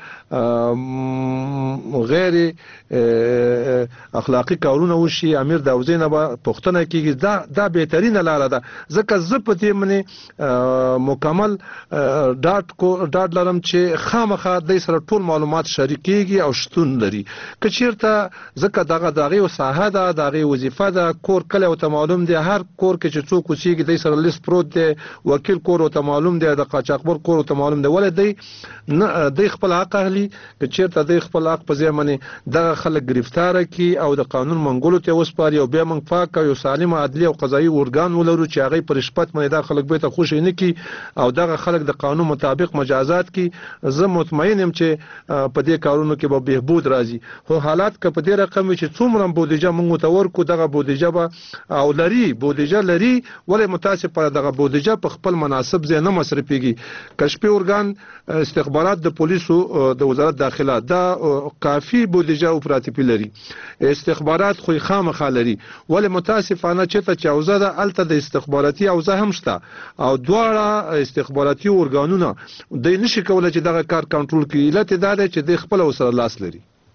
غیر اخلاقی کارونه وشي، امیر داوزینه به پښتنه کېږي. دا دا بهترینه لار ده. ځکه زه په دې منې مکمل ډاټ کو ډاټ لرم چې خامخا د سره ټول معلومات شریکيږي او شتون لري. که چیرته ځکه دغه دغه او ساحه ده، دغه وظیفه ده، کور کله او ته معلوم دی، هر کور کې چې څوک وسیږي د سره لیست پروت دی، وکیل کور او ته معلوم دی، د قاچاقبر کور او ته معلوم دی، ولې دی نه د خپل حق اهلي. که چیرته د خپل حق په ځای باندې د خلک گرفتار کی او د قانون منګولو ته وسپاري او بیا موږ پاک او سالم عدلي او قضایي ارګان ولرو چې هغه پر شپت باندې د خلک به ته خوشی نه کی او دغه خلک د قانون مطابق مجازات کی. زه مطمئن یم چې په دې کارونو کې به بهبود راځي. خو حالات که په دې رقم چې څومره بودجه موږ ته ورکو، دغه بودجه به او لري بودجه لري، ولې متاسف پر دغه بودجه په خپل مناسب ځای نه مصرفيږي. کشفي ارګان استخبارات د پولیسو د وزارت داخله دا کافي بودجه اپراتیفي لري، استخبارات خو خامخا لري، ولې متاسفانه چې ته چاوزه ده الته د استخباراتي اوزه هم شته او دواړه استخباراتي ارګانونه د نشي کولای چې دغه کار کنټرول کړي. علت دا ده چې د خپل وسره لاس لري.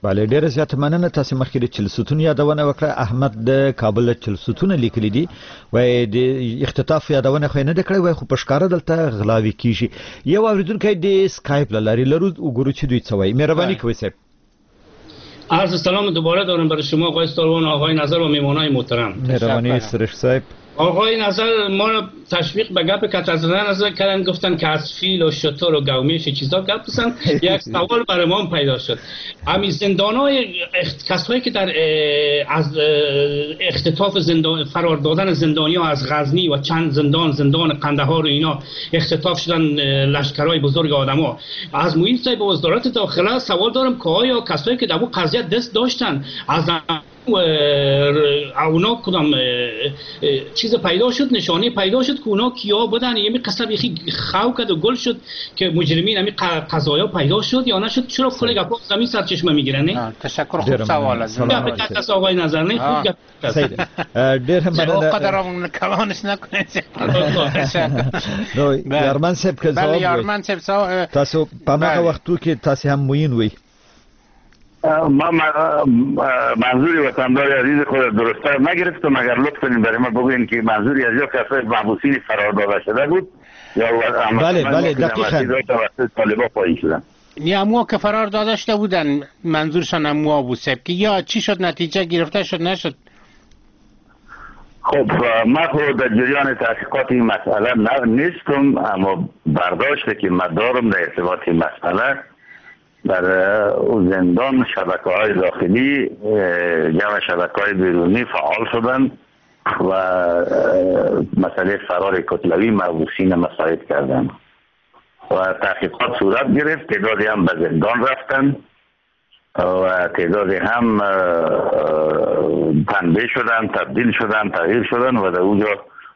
بله ډیره زیاته مننه. تاسو مخکې د چل ستون یادونه وکړه. احمد د کابل چل ستون لیکلي دي وای د اختطاف یادونه خو نه دکړي وای خو پښکار دلته غلاوي کیږي. یو اوریدونکو د سکایپ لاري لرو وګورو چې دوی څه وای. مهرباني کوئ صاحب. عرض سلام دوباره دارم برای شما آقای ستاروان، آقای نظر و میمانای محترم. مهربانی سرش صاحب. آقای نظر ما را تشویق به گپ کتر زدن نظر کردن، گفتن که از فیل و شتر و گومیش چیزا گپ بزن. یک سوال برای ما پیدا شد. همین زندانای اخت... کسایی که در از اختطاف زندان فرار دادن زندانی‌ها از غزنی و چند زندان زندان قندهار و اینا اختطاف شدن لشکرای بزرگ آدما، از معین صاحب وزارت داخله سوال دارم که آیا کسایی که در اون قضیه دست داشتن از اونا کدام چیز پیدا شد، نشانه پیدا شد که اونا کیا بودن؟ یه قصه بیخی خو کرد و گل شد که مجرمین همی قضایا پیدا شد یا نشد؟ چرا کل گپا زمین سرچشمه میگیرن؟ نه تشکر. خوب سوال است. گپ کس آقای نظر نه خوب گپ کس. ډیر مننه. قدرمون کلانش نکنید. نو یارمن صاحب که بله یارمن صاحب تاسو په هغه وختو کې تاسو هم موین وي. ما منظوری وطندار عزیز خود درسته نگرفتم، مگر لطف کنید برای ما بگوین که منظوری از یا کسای محبوسین فرار داده شده بود یا بله بله دقیقاً طالبا پایین شدن. یعنی اموا که فرار داده شده بودن منظورشان اموا بود صاحب که یا چی شد نتیجه گرفته شد نشد؟ خب من خود در جریان تحقیقات این مسئله نیستم، اما برداشته که من دارم در ارتباط این مسئله در زندان شبکه‌های داخلی جمع شبکه‌های بیرونی فعال شدند و مسئله فرار کتلوی محبوسین مساعد کردند و تحقیقات صورت گرفت. تعدادی هم به زندان رفتند و تعدادی هم تنبیه شدند، تبدیل شدند، تغییر شدند و در اونجا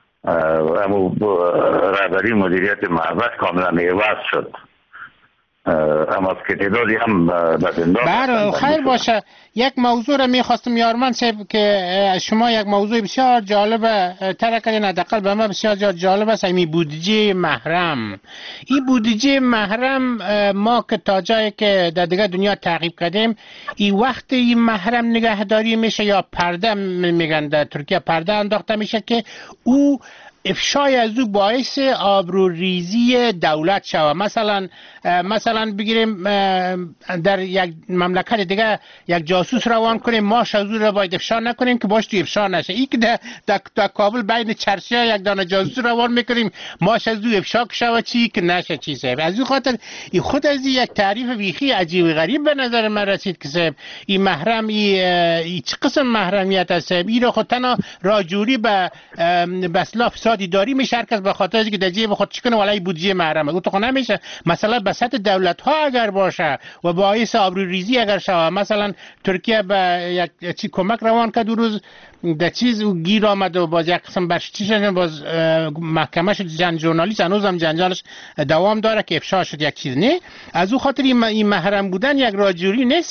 رهبری مدیریت محبس کاملا عوض شد. اما که تعدادی هم به زندان. بله خیر باشه. یک موضوع را میخواستم یارمن صاحب که شما یک موضوع بسیار جالبه طرح کردین، حداقل به من بسیار جالب است، این بودجه محرم. این بودجه محرم ما که تا جایی که در دیگه دنیا تعقیب کردیم این وقت این محرم نگهداری میشه یا پرده میگن در ترکیه پرده انداخته میشه که او افشای از او باعث آبروریزی دولت شود. مثلا مثلا بگیریم در یک مملکت دیگه یک جاسوس روان کنیم، ماش از او را باید افشا نکنیم که باش تو افشا نشه. این که در, در, در کابل بین چرچه یک دانه جاسوس روان میکنیم، ماش از او افشا شود چی که نشه چی صاحب. از این خاطر این خود از این یک تعریف بیخی عجیب غریب به نظر من رسید که صاحب این محرم این چه قسم محرمیت است صاحب؟ این را خود تنها راجوری به به اصلاح فسادی داری میشه، هر کس به خاطر اینکه در جیب خود چکنه ولی بودجه محرمه او تو خود نمیشه. مثلا به سطح دولت ها اگر باشه و باعث آبروریزی اگر شود، مثلا ترکیه به یک چی کمک روان کرد روز در چیز گیر آمد و باز یک قسم برش چی شد، باز محکمه شد جنگ ژورنالیست هنوز هم جنجالش دوام داره که افشا شد یک چیز. نه از او خاطر این محرم بودن یک راجوری نیست؟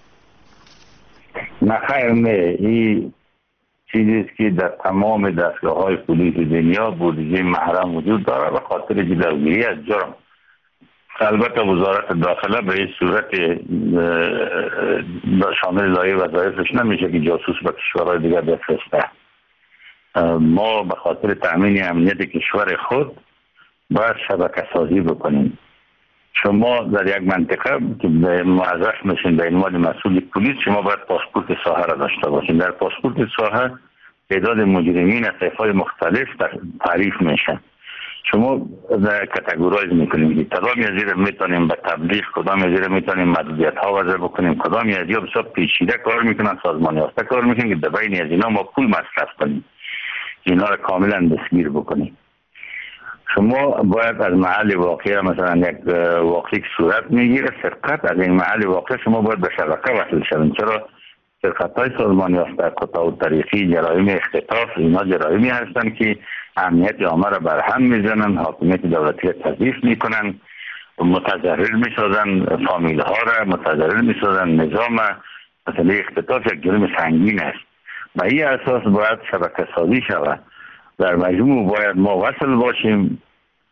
نه خیر نه، این چیزی که در تمام دستگاه‌های پلیس دنیا بودجه محرم وجود داره به خاطر جلوگیری از جرم. البته وزارت داخله به این صورت شامل لایحه وظایفش نمیشه که جاسوس به کشورهای دیگر بفرسته. ما به خاطر تامین امنیت کشور خود باید شبکه سازی بکنیم. شما در یک منطقه که موظف میشین به عنوان مسئول پلیس، شما باید پاسپورت ساحه را داشته باشین. در پاسپورت ساحه تعداد مجرمین از طیف‌های مختلف تعریف میشن. شما کاتگورایز میکنیم که کدام از این میتونیم به تبلیغ، کدام از این میتونیم محدودیت ها وضع بکنیم، کدام از این بسیار پیچیده کار میکنن، سازمان یافته کار میکنن که در بین از اینا ما پول مصرف کنیم، اینا را کاملا دستگیر بکنیم. شما باید از محل واقع مثلا یک واقعی صورت میگیره سرقت، از این محل واقع شما باید به شبکه وصل شوید. چرا سرقت‌های سازمان یافته، قطاع الطریقی، جرایم اختطاف، اینا جرایمی هستند که امنیت عامه را برهم میزنن، حاکمیت دولتی را تضعیف میکنن، متضرر میسازن فامیل ها را، متضرر میسازن نظام. مثلا اختطاف یک جرم سنگین است. به این اساس باید شبکه سازی شود. در مجموع باید ما وصل باشیم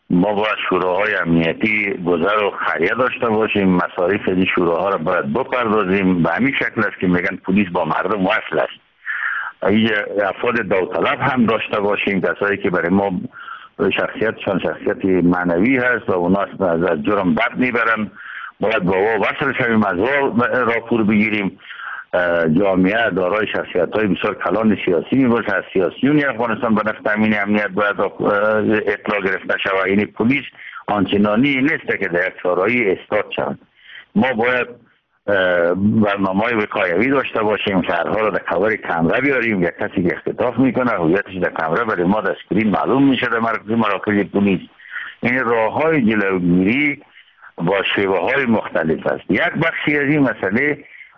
ما باید شوراهای امنیتی گذر و خریه داشته باشیم، مصارف این شوراها را باید بپردازیم. به همین شکل است که میگن پلیس با مردم وصل است. این افراد داوطلب هم داشته باشیم، کسایی که برای ما شخصیتشان شخصیت معنوی هست و اونا از جرم بد میبرن، باید با او وصل شویم، از او راپور بگیریم. جامعه دارای شخصیت های بسیار کلان سیاسی می باشه. از سیاسیونی افغانستان به نفع تامین امنیت باید اطلاع گرفته شود. این پلیس آنچنانی نیست که در یک چهارراه استاد شود. ما باید برنامه‌های وقایوی داشته باشیم، شهرها را در کاور کامره بیاریم. یک کسی که اختطاف میکنه هویتش در کامره برای ما در اسکرین معلوم میشه در مراکز پلیس. این راههای جلوگیری با شیوه های مختلف است. یک بخشی از این مسئله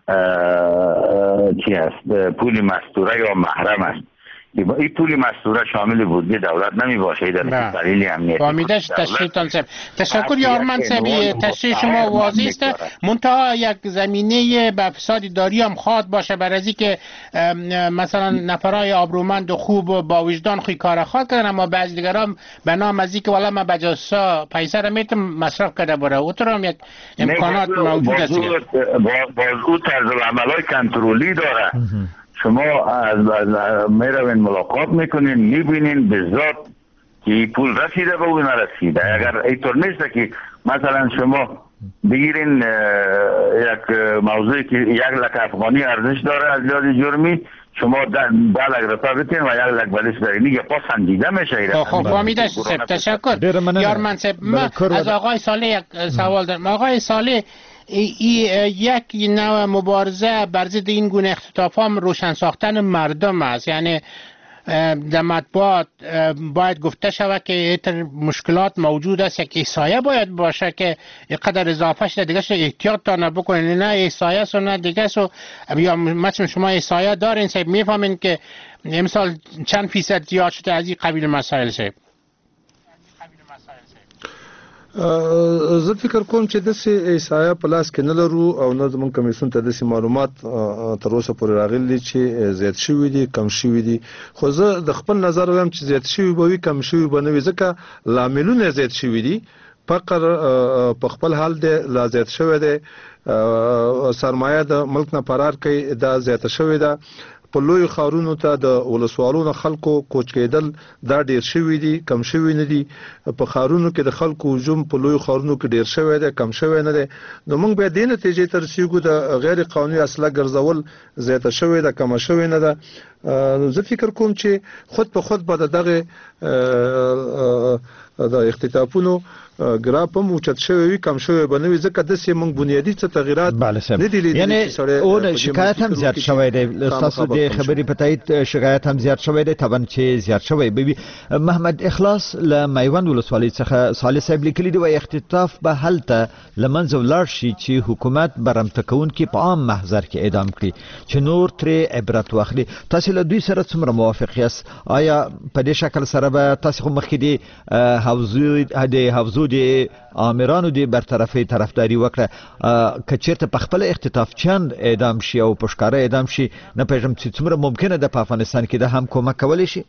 چی است؟ پول مستوره یا محرم است. این پول مستوره شامل بودجه دولت نمی باشه در دلیل امنیتی. فهمیدش تشریحتان صاحب. تشکر یارمند صاحب، تشریح شما واضح است. منتها یک زمینه به فساد اداری هم خواد باشه برای از اینکه مثلا نفرای آبرومند و خوب و با وجدان خوی کار خواد کردن، اما بعضی دیگران به نام از اینکه والا ما بجاسا پیسه را میتم مصرف کرده بره. اوتر هم یک امکانات موجود است. باز او طرز العملای کنترلی داره. شما از میروین ملاقات میکنین، میبینین به ذات که پول رسیده به اون نرسیده. اگر اینطور نیست که مثلا شما بگیرین یک موضوعی که یک لک افغانی ارزش داره از لحاظ جرمی، شما ده لک رفع بتین و یک لک بلیس برین یا پاس سنجیده میشه. خب فهمیده صاحب، تشکر یارمند صاحب. من از آقای صالح یک سوال دارم. آقای صالح، ای یک نوع مبارزه بر ضد این گونه اختطاف هم روشن ساختن مردم است. یعنی در مطبوعات باید گفته شود که این مشکلات موجود است، یک احصایه باید باشه که اینقدر اضافه شده دیگه شو احتیاط تا نبکنین، نه احصایه سو نه دیگه سو. یا مثلا شما احصایه دارین صاحب، میفهمین که امسال چند فیصد زیاد شده از این قبیل مسائل صاحب؟ زه فکر کوم چې د سي ایسایا پلاس کې نه لرو او نه زمون کمیسون ته د سي معلومات تر اوسه پورې راغلي چې زیات شوی دي کم شوی دي. خو زه د خپل نظر وایم چې زیات شوی به وي کم شوی به نه وي، ځکه لاملونه زیات شوی دي. فقر په خپل حال دی لا زیات شوی دی، سرمایه د ملک نه فرار کوي دا زیات شوی ده. په لوی خارونو ته د ولسوالونو خلکو کوچ کېدل دا ډیر شوی دي کم شوی نه دي. په خارونو کې د خلکو هجوم په لوی خارونو کې ډیر شوی دی کم شوی نه دی. نو موږ به د نتیجې تر رسیدو د غیر قانوني اسلحه ګرځول زیاته شوی ده کم شوی نه ده. زه فکر کوم چې خود په خود به دغه د اختطافونو ګراف هم اوچت شوی وي کم شوی به نه وي، ځکه داسې موږ بنیادي څه تغیرات نه دي لیدلي. یعنی او شکایت هم زیات شوی دی. تاسو د خبرې په تایید شکایت هم زیات شوی دی. طبعا چې زیات شوی به محمد اخلاص له میوند ولسوالۍ څخه صالح صاحب لیکلي دی و اختطاف به هلته لمنځه ولاړ شي چې حکومت برمته کوونکي په عام محضر کې اعدام کړي چې نور ترې عبرت واخلي. تاسو له دوی سره څومره موافق یاست؟ آیا په دې شکل سره به تاسو خو مخکې دی حوزو د حوزو د آمرانو د برطرفي طرفداري وکړه، که چیرته په خپل اختطاف چند اعدام شي او په ښکاره اعدام شي، نه پېژنم چې څومره ممکنه ده په افغانستان کې د هم کومک کولی شي؟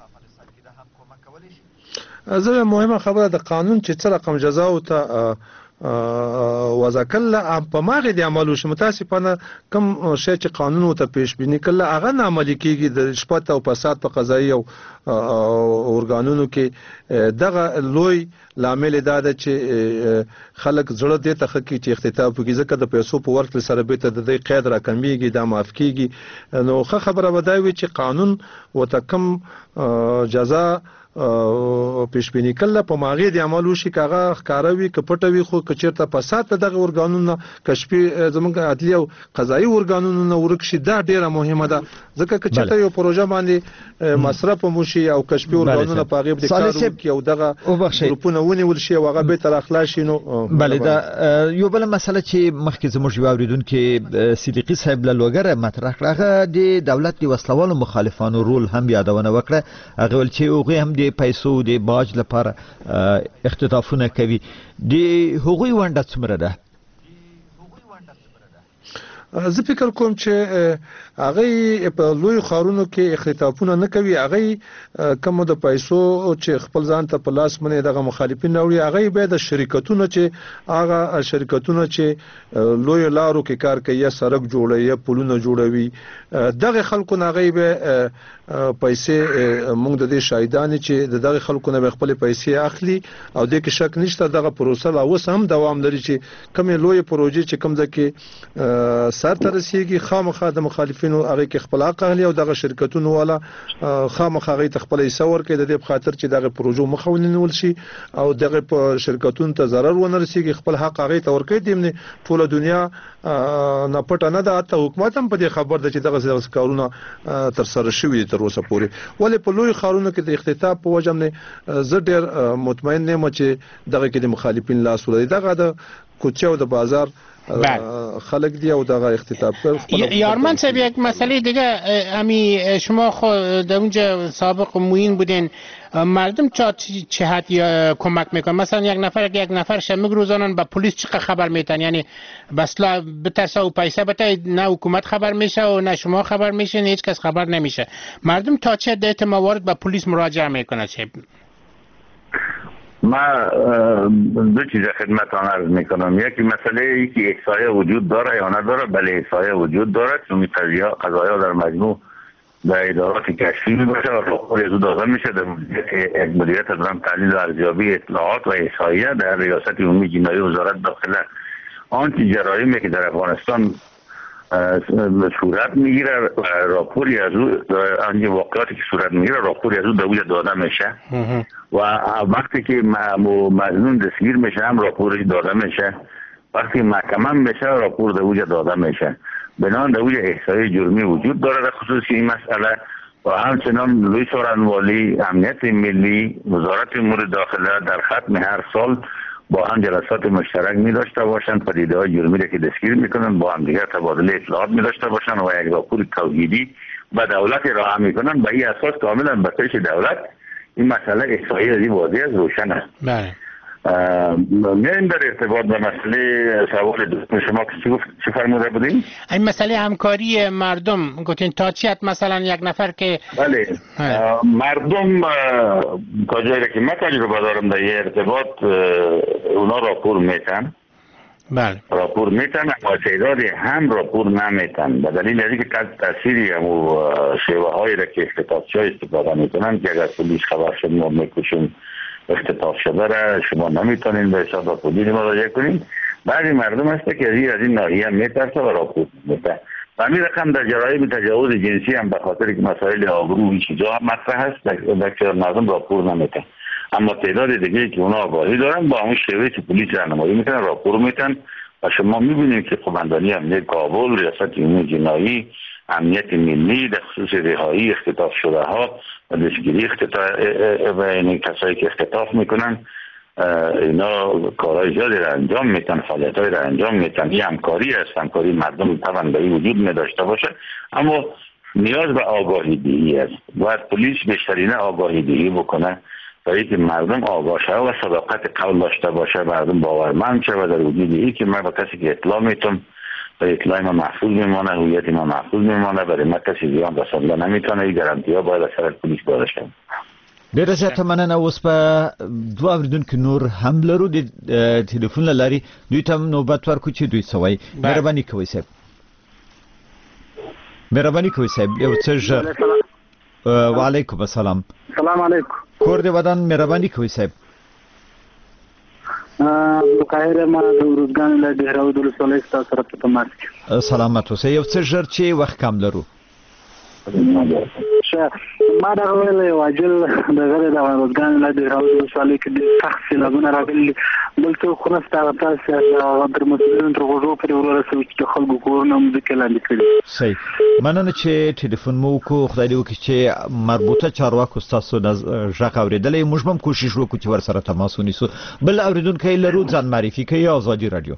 زه مهمه خبره د قانون چې څه رقم جزا او ته وضع کله په ماغه دي عملو شي. متاسفانه کوم شی چې قانون ته پیش بینی کله هغه نه عملي کیږي د شپږ او فساد په قضایي او اورګانونو کې. دغه لوی لامل دا ده چې خلک زړه دې ته خکې چې اختطاف وکړي، ځکه د پیسو په ورکړې سره به ته د دې قید راکمېږي دا معاف کیږي. نو ښه خبره به دا وي چې قانون وته کم جزا پیش بینی کله په ماغه دي عملو شي، کاغه ښکاروي کپټوي، خو کچرته فساد دغه اورګانونو کشفي زمونږ عدلي او قضایي اورګانونو ورک شي. دا ډیره مهمه ده، ځکه کچته یو پروژه باندې مصرف مو شي او کشفي اورګانونو په غیب د کار کوي او دغه ګروپونه ونیول شي او هغه به تر اخلاص شي. نو بله دا یو بل مسله چې مخکې زموږ یو اوریدونکو صدیقي صاحب له لوګره مطرح کړه، د دولت د وسلوالو مخالفانو رول هم یادونه وکړه. هغه ول چې هغه هم د پیسو د باج لپاره اختطافونه کوي. د هغوی ونډه څومره ده؟ زه فکر کوم چې هغه په لوی خارونو کې اختطافونه نه کوي، هغه کوم د پیسو چې خپل ځان ته په لاس باندې دغه مخالفین راوړي، هغه به د شرکتونو چې هغه شرکتونو چې لوی لارو کې کار کوي، یا سړک جوړوي یا پلونه جوړوي، دغه خلکو نه هغه به پیسې موږ د دې شاهدان چې دغه خلکو نه خپل پیسې اخلي، او د کې شک نشته دغه پروسه لا اوس هم دوام لري چې کوم لوی پروژې چې کوم ځکه سر ته رسیږي خامخا د مخالفینو هغه کې خپل حق اخلي، او دغه شرکتونو والا خامخا هغه خپل حصہ ورکړي د دې په خاطر چې دغه پروژو مخاونینول شي او دغه په شرکتونو ته ضرر ونه رسیږي، خپل حق هغه ته ورکړي. دمنه ټول دنیا نه پټه نه ده، ته حکومت هم په دې خبر ده چې دغه کارونه تر سره شوي تر اوسه پورې. ولې په لوی خارونو کې د اختطاف په وجه نه زه ډېر مطمئن یم چې دغه کې د مخالفین لاس ولري. دغه د کوڅه او د بازار خلق دی او دغه اختطاف کړ. یارمن صاحب یک مسئله دیگه، امی شما خود در اونجا سابق موین بودین، مردم چه حد کمک میکنن؟ مثلا یک نفر یک نفر شمگ روزانن به پلیس چقدر خبر میتن؟ یعنی بسلا بترسه و پیسه بته، نه حکومت خبر میشه و نه شما خبر میشه، نه هیچ کس خبر نمیشه. مردم تا چه حد موارد به پلیس مراجعه میکنه؟ چه ما دو چیز خدمتان عرض میکنم. یکی مسئله ای که احصایه وجود داره یا نداره. بله احصایه وجود داره، چون قضایا در مجموع در ادارات کشفی میباشه و راپور از او داده میشه در مدیریت مدیریت نظام تحلیل و ارزیابی اطلاعات و احصایه در ریاست عمومی جنایی وزارت داخله. آنچه جرایمی که در افغانستان صورت میگیره راپوری از او، آنچه واقعاتی که صورت میگیره راپوری از او در اوج داده میشه و وقتی که مظنون دستگیر میشه هم راپورش داده میشه، وقتی محکمه میشه راپور در اوج داده میشه. بنان در اوج احصای جرمی وجود داره در خصوص این مسئله و همچنان لوی سارنوالی، امنیت ملی، وزارت امور داخله در ختم هر سال با هم جلسات مشترک می داشته باشن، پدیده های جرمی را که دستگیر میکنن با هم دیگر تبادل اطلاعات می داشته باشن و یک راپور توحیدی به دولت ارائه میکنن. به این اساس کاملا به پیش دولت این مسئله احصایی از این واضح از روشن است. بله. میریم در ارتباط به مسئله سوال دوستان شما که چی فرموده بودین؟ این مسئله همکاری مردم گفتین تا چی حد مثلا یک نفر که بله مردم تا جایی که من تجربه دارم در این ارتباط اونا راپور میتن. بله راپور میتن اما تعدادی هم راپور نمیتن به دلیل اینکه که تأثیری هم شیوه هایی را که اختطافچی ها استفاده میکنن که اگر پلیس خبر شد ما میکشیم اختطاف شده را شما نمیتونین به حساب و پلیس مراجعه کنین. بعضی مردم هسته که از این ناحیه میترسه و راپور میتن و همین رقم در جرایم تجاوز جنسی هم به خاطر که مسائل آبرو و چیزا هم مطرح هست در مردم راپور نمیتن. اما تعداد دیگه که اونا آگاهی دارن با همون شیوه که پلیس راهنمایی میکنن راپور میتن و شما میبینید که قماندانی امنیت کابل، ریاست عمومی جنایی، امنیت ملی در خصوص رهایی اختطاف شده ها و دستگیری اختطاف و این کسایی که اختطاف میکنن اینا کارهای زیادی را انجام میتن، فعالیت‌های را انجام میتن. این همکاری است، همکاری مردم طبعا به این وجود نداشته باشه اما نیاز به آگاهی دهی است. باید پلیس بیشترینه آگاهی دهی بکنه تا اینکه مردم آگاه شده و صداقت قول داشته باشه، مردم باورمند شه و در وجود این که من با کسی که اطلاع میتونم و اطلاع ما محفوظ میمانه، هویت ما محفوظ میمانه، برای ما کسی زیان رسانده نمیتونه. این گارانتی ها باید از طرف پلیس داده شد. ډیره زیاته مننه. اوس په دوه اوریدونکو نور هم لرو د ټلیفون له لارې دوی ته نوبت ورکړو چې دوی څه وایي. مهرباني کوئ صاحب، مهرباني کوئ صاحب یو څه ژر. وعلیکم السلام. سلام علیکم. کور دې ودان. مهرباني کوئ صاحب. د قاهره ما د ورځګان له ډیراو د ولسوالۍ ستاسو سره په تماس کې. سلامت اوسئ. یو څه ژر چې وخت کم لرو. ما دا ویل یو اجل د غره د ورځګان له ډیراو د ولسوالۍ کې د سخت سیلابونه راغلي، بل څه خو نه ستاسو تاسو د مسؤلینو تر غوږو پرې ورسوي چې خلکو کورونه مځکه لاندې کړي. صحیح. مننه چې ټلیفون مو وکړو. خدای دې وکړي چې مربوطه چارواکو ستاسو غږ اورېدلی. موږ هم کوشش وکړو چې ورسره تماس ونیسو. بل اورېدونکی لرو، ځان معرفي کوي. ازادي رادیو.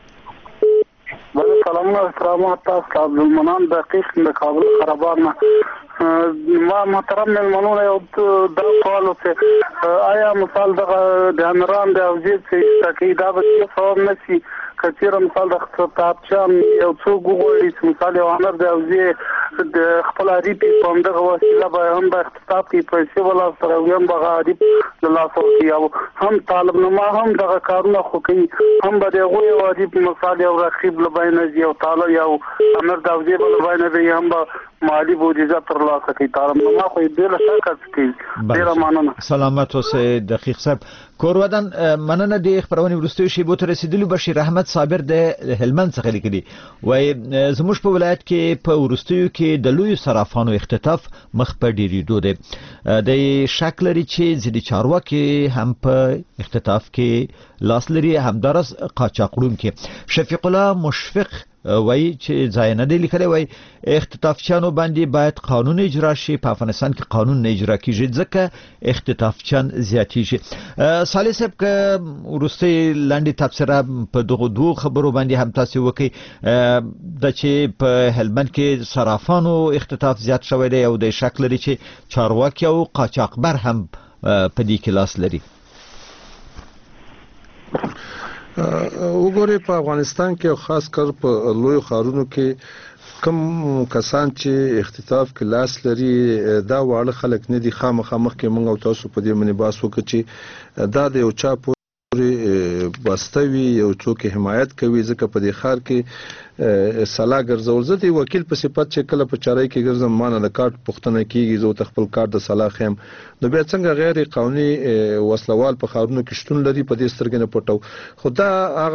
سلامونه استرامات تاسو عبدالمنان دقیق د کابل خرابان ما محترم ملمنونه یو دا سوال چې آیا مثال د جنرال د اوزید چې تکي دا به څه سبب نشي کثیر مثال د کتابچه یو څوک وغواړي چې مثال یو امر دی او زه د خپل عریب په همدغه وسیله به هم د اختطاف کې پیسې ولا سره ویم به عریب د لاس ورکړي او هم طالب نما هم دغه کارونه خو کوي هم به دغه یو عریب مثال یو رقیب لباینه یو طالب یو امر د اوزې لباینه دی هم به مالی بودجه تر لاسه کوي طالب نما خو دې له شرکت کوي ډیر مننه سلامت اوسه دقیق صاحب کورودان مننه د خبرونه ورستوي شی بو تر رسیدلو بشیر احمد صابر د هلمند څخه لیکلي وای زموږ په ولایت کې په ورستوي کې د لوی صرافانو اختطاف مخ په ډیریدو دی د شکل لري چې ځدی چارواکي هم په اختطاف کې لاس لري هم درس قاچاقړون کې شفیق الله مشفق وای چې ځای نه دی لیکلی وای اختطافچانو باندې باید قانون اجرا شي په افغانستان کې قانون نه اجرا کیږي ځکه اختطافچان زیاتیږي صالح صاحب که ورسته لاندې تفسیره په دغه دوه خبرو باندې هم تاسو وکي د چې په هلمند کې صرافانو اختطاف زیات شوی دی او د شک لري چې چارواکي او قاچاقبر هم په دې کې لاس لري وګورئ په افغانستان کې خاص کر په لوی ښارونو کې کم کسان چې اختطاف کې لاس لري دا واړه خلک نه دي خامخا مخکې موږ او تاسو په دې باندې بحث وکړو چې دا د یو چا پورې بستوي یو څوک حمایت کوي ځکه په دې ښار کې سلا ګرځول زه د وکیل په صفت چې کله په چارای کې ګرځم مانه د کارت پښتنه کیږي زه تخپل کارت د سلا خیم نو بیا څنګه غیر قانوني وسلوال په خارونو کې شتون لري په دې سترګې نه پټو خدا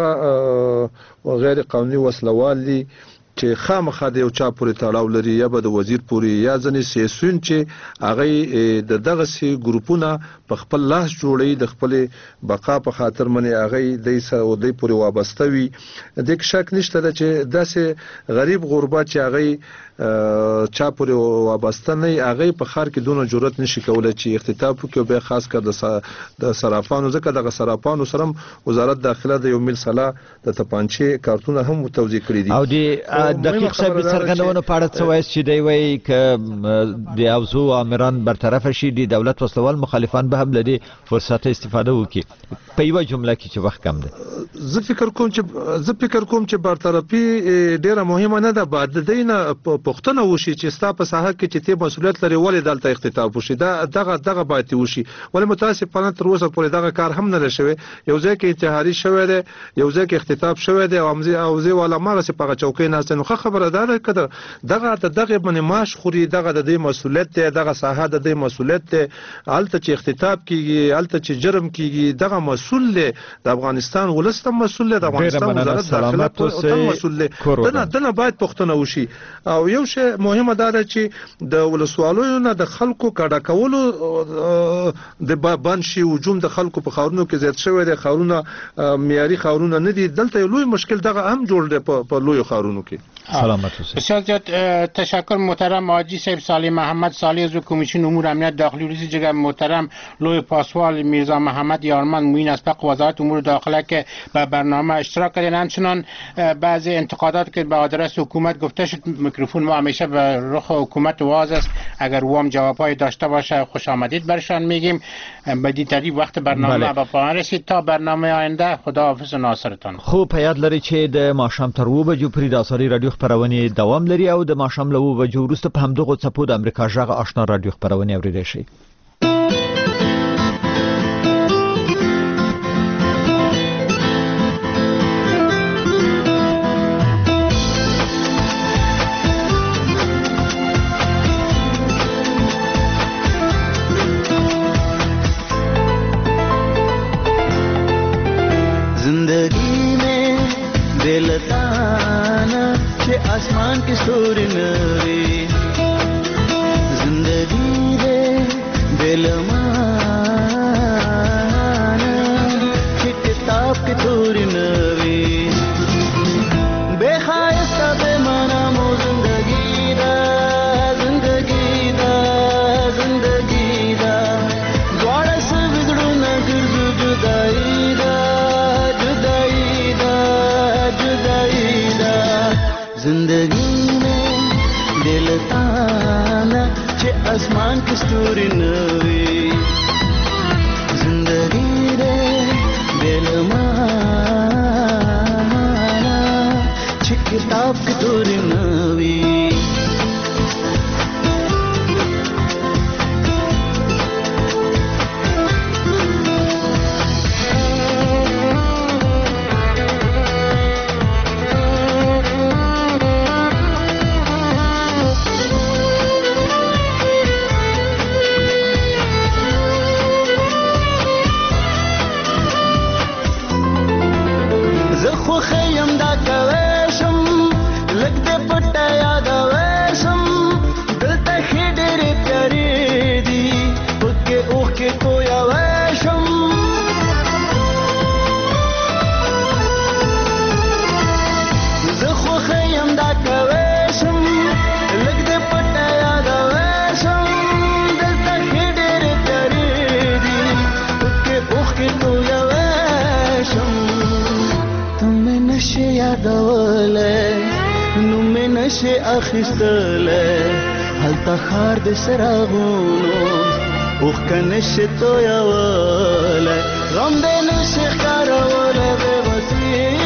هغه غیر قانوني وسلوال دي چې خامخا د یو چا پورې تړاو لري یا به د وزیر پورې یا ځنې سیاسيون چې هغه د دغه سي ګروپونه په خپل لاس جوړي د خپل بقا په خاطر منې هغه د سعودي پورې وابسته وي د شک نشته چې داسې غریب غربا چې هغه چا پورې وابسته نه هغه په خار کې دونه جرأت نشي کولای چې اختطاف وکړي به خاص کر د صرافانو ځکه د صرافانو سره وزارت داخله د یو مل صلاح د تپانچې کارتونه هم توزیع کړی دي او د دقیق صاحب څرګندونه پاړه څه وایي چې دی وایي ک د اوزو امران برطرف شي د دولت وسلوال مخالفان به هم لري فرصت استفاده وکړي په یو جمله کې چې وخت کم دی زه فکر کوم چې زه فکر کوم چې برطرفي ډیره مهمه نه ده بعد دینه پښتنه وشي چې ستا په ساحه کې چې ته مسولیت لري ولې دلته اختطاف وشي دا دغه دغه باید وشي ولې متاسفانه تر اوسه پورې دغه کار هم نه شوی یو ځای کې انتحاري شوی دی یو ځای کې اختطاف شوی دی او امزي او زی ولا مارس په چوکۍ نه نو خبره ده کده دغه دغه باندې معاش خوري دغه د دې مسولیت دی دغه ساحه د دې مسولیت دی الته چې اختطاف کیږي الته چې جرم کیږي دغه مسول دی د افغانستان ولسته مسول دی د افغانستان وزارت داخله ته مسول دی دنه دنه باید پښتنه وشي او یو شی مهمه ده چې د ولسوالونو نه د خلکو کډه کولو د بانشي هجوم د خلکو په خاورونو کې زیات شوی دی خاورونه معیاري خاورونه نه دي دلته لوی مشکل دغه هم جوړ دی په لوی خاورونو کې سلامت اوسئ. بسیار زیاد تشکر محترم حاجی صاحب صالح محمد صالح عضو کمیسیون امور امنیت داخلی رئیس جگه محترم لوی پاسوال میرزا محمد یارمن معین اسبق وزارت امور داخله که به برنامه اشتراک کردن همچنان بعضی انتقادات که به آدرس حکومت گفته شد میکروفون ما همیشه به رخ حکومت واز است اگر وام جوابای داشته باشه خوش آمدید برشان میگیم بدی تری وقت برنامه به پایان رسید تا برنامه آینده خداحافظ و ناصرتان. خوب په یاد لرئ چې د ماښام تر اوه بجو پورې د آثاري رادیو خپرونې دوام لري او د ماښام له اوه بجو وروسته په همدغو څپو د امریکا غږ آشنا رادیو خپرونې اورېدای شئ. आसमान की सूरी नवी जिंदगी रे बेलमाना की किताब की थोड़ी नवी बेखायस्ता बेमाना मो जिंदगी दा जिंदगी दा जिंदगी दा द्वारा से बिगड़ू न गिरजू जुदाई दा जुदाई दा जुदाई दा जिंदगी में दिल ताना चे आसमान की स्तूरी नवी जिंदगी रे दिल माना خواب کې تورې نه وي. اخیستله هلته خار د سراغونو اوخ کنه تویواله غم دې نشه ښکاروله بې وسي